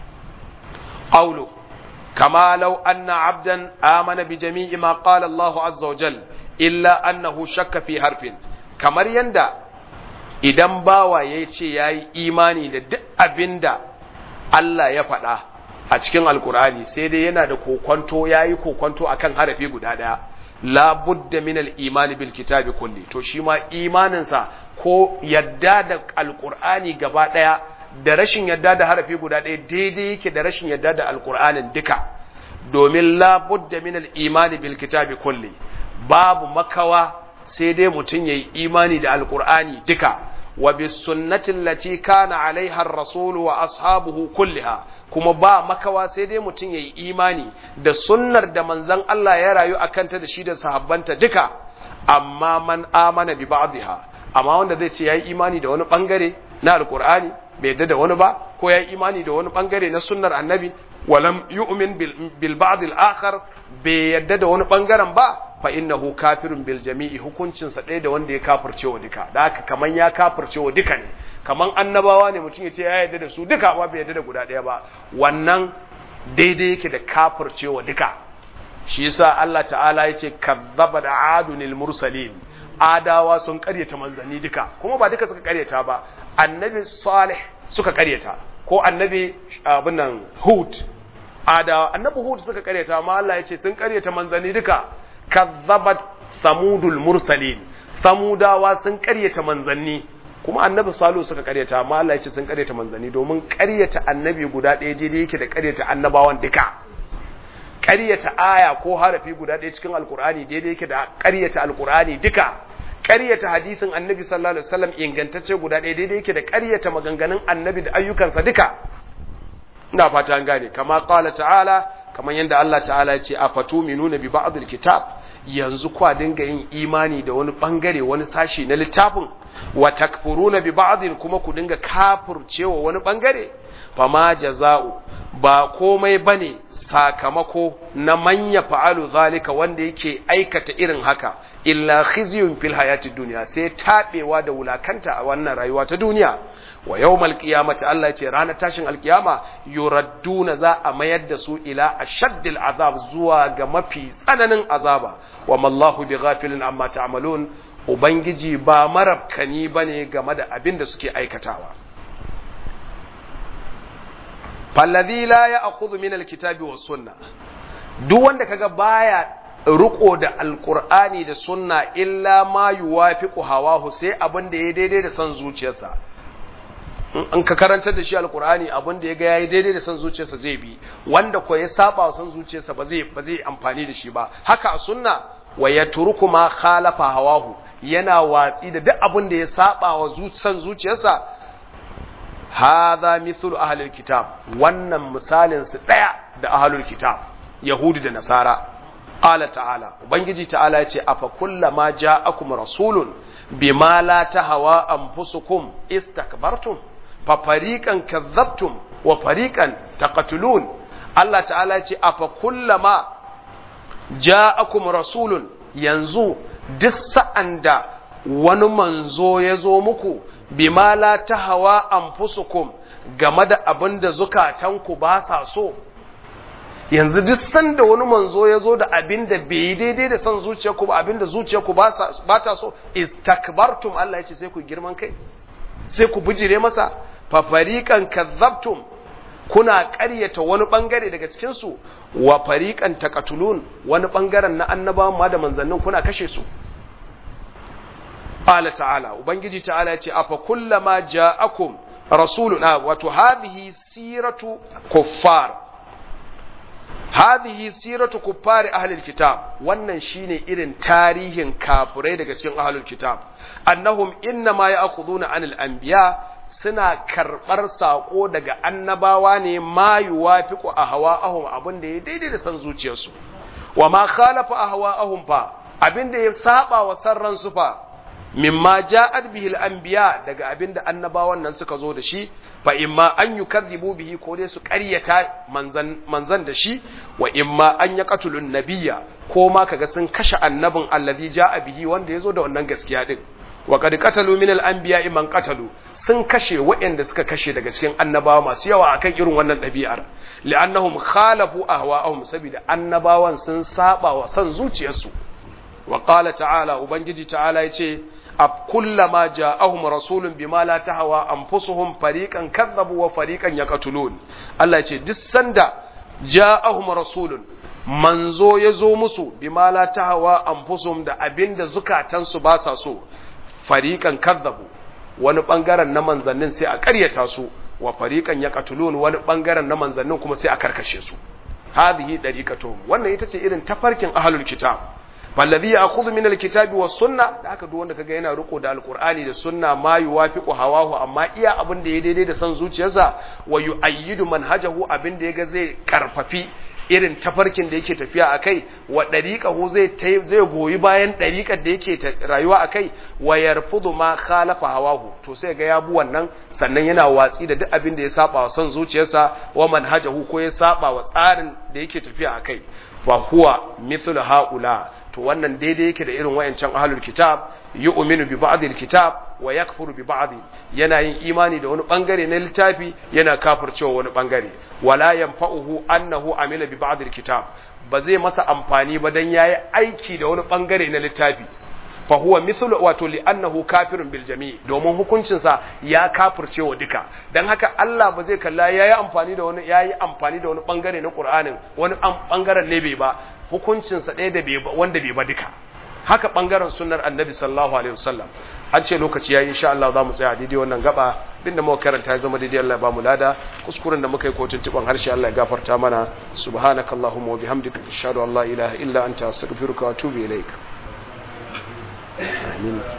[SPEAKER 1] qawlu kama law anna abdan amana bi jami'i ma qala Allah azza wa jalla illa annahu shakka fi harfin kamar yanda idan bawa ya ce ya yi imani da duk abinda Allah ya faɗa a cikin alkur'ani sai dai yana da kokonto ya yi kokonto akan harafi guda ɗaya la budda min al-imani bil kitabi kulli to shi ma imaninsa ko yadda da alkur'ani gaba ɗaya da rashin yadda da harafi guda ɗaya daidai yake da rashin yadda da alkur'anin duka domin la budda min al-imani bil kitabi kulli babu makawa sai dai mutum yayi imani da alqur'ani duka wa bis sunnati allati kana alaiha ar-rasul wa ashabuhu kulliha kuma ba makawa sai dai mutum yayi imani da sunnar da manzon Allah ya rayu akan ta da shi da sahabbanta duka amma man amana bi ba'dha amma wanda zai ce yayi imani da wani bangare na alqur'ani bai yadda da wani ba ko yayi imani da wani bangare na sunnar annabi walam yu'min bil ba'd al-akhar bai yadda da wani bangaren ba fa innahu kafirun bil jami'i hukuncin sa ɗaya da wanda ya kafirce wa duka da haka kaman ya kafirce wa duka ne kaman annabawa ne mutum ya ce ya yadda da su duka ba bai yadda da guda ɗaya ba wannan daidai yake da kafirce wa duka shi yasa Allah ta'ala yace kazzaba da adunil mursalin adawa sun karyata manzanni duka kuma ba duka suka karyata ba annabi salih suka karyata ko annabi abin nan hud adawa annabi hud suka karyata amma Allah yace sun karyata manzanni duka kazzabat samudul mursalin samudawa sun karyata manzanni kuma annabi salihu suka karyata amma Allah yace sun karyata manzanni domin karyata annabi guda ɗaya daidai yake da karyata annabawan duka karyata aya ko harafi guda ɗaya cikin alkur'ani daidai yake da karyata alkur'ani duka karyata hadisin annabi sallallahu alaihi wasallam ingantacce guda ɗaya daidai yake da karyata maganganun annabi da ayyukansa duka ina fata an gane kama qala ta'ala kamar yadda Allah ta'ala ya ce afatuminuna bi ba'dil kitab yanzu kwa dinga yin imani da wani bangare wani sashi na littafin wa takfuruna bi ba'din kuma ku dinga kafircewa wani bangare fama jaza'u ba komai bane sakamako na manya fa'alu zalika wanda yake aikata irin haka illa khizyun fil hayatid dunya sai tabewa da wulakanta a wannan rayuwa ta duniya wa yawmal qiyamati Allah yace ranar tashin alkiyama yuradduna za a mayar da su ila ashaddil azab zuwa ga mafi tsananin azaba wa mallahu bighafilin amma ta'malun ubangiji ba marabkani bane game da abin da suke aikatawa falladhi la ya'khudhu min alkitabi was sunnah duk wanda kaga baya riko da alqur'ani da sunna illa ma yuwafiqu hawahu sai abin da ya daidai da san zuciyarsa in ka karantar da shi alqur'ani abin da ya ga yayi daidai da san zuciyarsa zai bi wanda ko ya saba wa san zuciyarsa ba zai ba zai amfani da shi ba haka a sunna wa yatruku ma khalafa hawahu yana watsi da duk abin da ya saba wa san zuciyarsa hadha mithlu ahlul kitab wannan misalin su daya da ahlul kitab yahudi da nasara qala ta'ala ubangiji ta'ala yace afa kullama ja'akum rasulun bima la tahawa anfusukum istakbartum fa fariqan kadzabtum wa fariqan taqtulun Allah ta'ala yace afa kullama ja'akum rasulun yanzu duk sa'an da wani manzo ya zo muku bima la tahawa anfusukum game da abin da zukatanku ba sa so yanzu duk sanda wani manzo ya zo da abin da bai daidai da son zuciyarku ba abin da zuciyarku ba ta so istakbartum Allah ya ce sai ku girman kai sai ku bijire masa fa fariqan kadzabtum kuna ƙaryata wani bangare daga cikin su wa fariqan taqatulun wani bangaren na annabawan ma da manzannin kuna kashe su qala ta'ala ubangiji ta'ala yace afa kullama ja'akum rasuluna wato hadhihi siratu kuffar hadhihi siratu kuffar ahli alkitab wannan shine irin tarihin kafirai daga cikin ahlul kitab annahum inma ya'khuduna anil anbiya suna karbar sako daga annabawa ne ma yuwafiqu ahwa'ahum abinda ya daidai da san zuciyarsu wa ma khalafa ahwa'ahum fa abinda ya saba wa sarran su fa mimma ja'at bihi al-anbiya daga abinda annabawan nan suka zo da shi fa imma an yukazzibu bihi ko dai su ƙaryata manzan manzan da shi wa imma an yaqtulun nabiyya ko ma kaga sun kashe annabin allazi ja'a bihi wanda yazo da wannan gaskiya din wa qad qatalu min al-anbiya man qatalu sun kashe waɗanda suka kashe daga cikin annabawa masu yawa akan irin wannan ɗabi'ar li'annahum khalafu ahwa'ahum saboda annabawan sun saba wa san zuciyarsu wa qala ta'ala ubangiji ta'ala yace ab kullama ja'ahum rasulun bima la tahwa anfusuhum fariqan kadzabu wa fariqan yaqtulun Allah yace duk sanda ja'ahum rasulun manzo yazo musu bima la tahwa anfusuhum da abinda zukatansu ba sa so fariqan kadzabu wani bangaren na manzannin sai a ƙaryata su wa fariqan yaqtulun wani bangaren na manzannin kuma sai a karkashe su hadhihi dariqatuhum wannan ita ce irin tafarkin ahlul kitab wallazi ya'khudhu min alkitabi was sunna da haka duk wanda kaga yana riko da alqur'ani da sunna ma yuwafiqu hawahu amma iya abin da ya daidai da san zuciyarsa wa yu'ayyidu manhajahu abin da yaga zai karfafi irin tafarkin da yake tafiya akai wa dariqahu zai zai goyi bayan dariqar da yake rayuwa akai wa yarfudu ma khalafa hawahu to sai ga ya bu wannan sannan yana watsi da duk abin da ya saba wa san zuciyarsa wa manhajahu ko ya saba wa tsarin da yake tafiya akai fa huwa mithlu haula to wannan daidai yake da irin wayancan ahlul kitab yu'minu bi ba'd al-kitab wa yakfuru bi ba'd yana yin imani da wani bangare na littafi yana kafircewa wani bangare wala yanfa'uhu annahu amila bi ba'd al-kitab ba zai masa amfani ba dan yayi aiki da wani bangare na littafi fa huwa mithlu wato li annahu kafirun bil jami' domin hukuncin sa ya kafircewa duka dan haka Allah ba zai kalla yayi amfani da wani yayi amfani da wani bangare na Qur'anin wani bangaren ne bai ba hukuncinsa ɗaya da wanda bai ba duka haka ɓangaren sunnar annabi sallallahu alaihi wasallam an ce lokaci yayi insha Allah za mu tsaya daidai wannan gaba binda muka karanta ya zama daidai Allah ya ba mu lada kuskuren da muka yi kotun tuban harshe Allah ya gafarta mana subhanakallahumma wa bihamdika ashhadu an la ilaha illa anta astaghfiruka wa atubu ilaik amin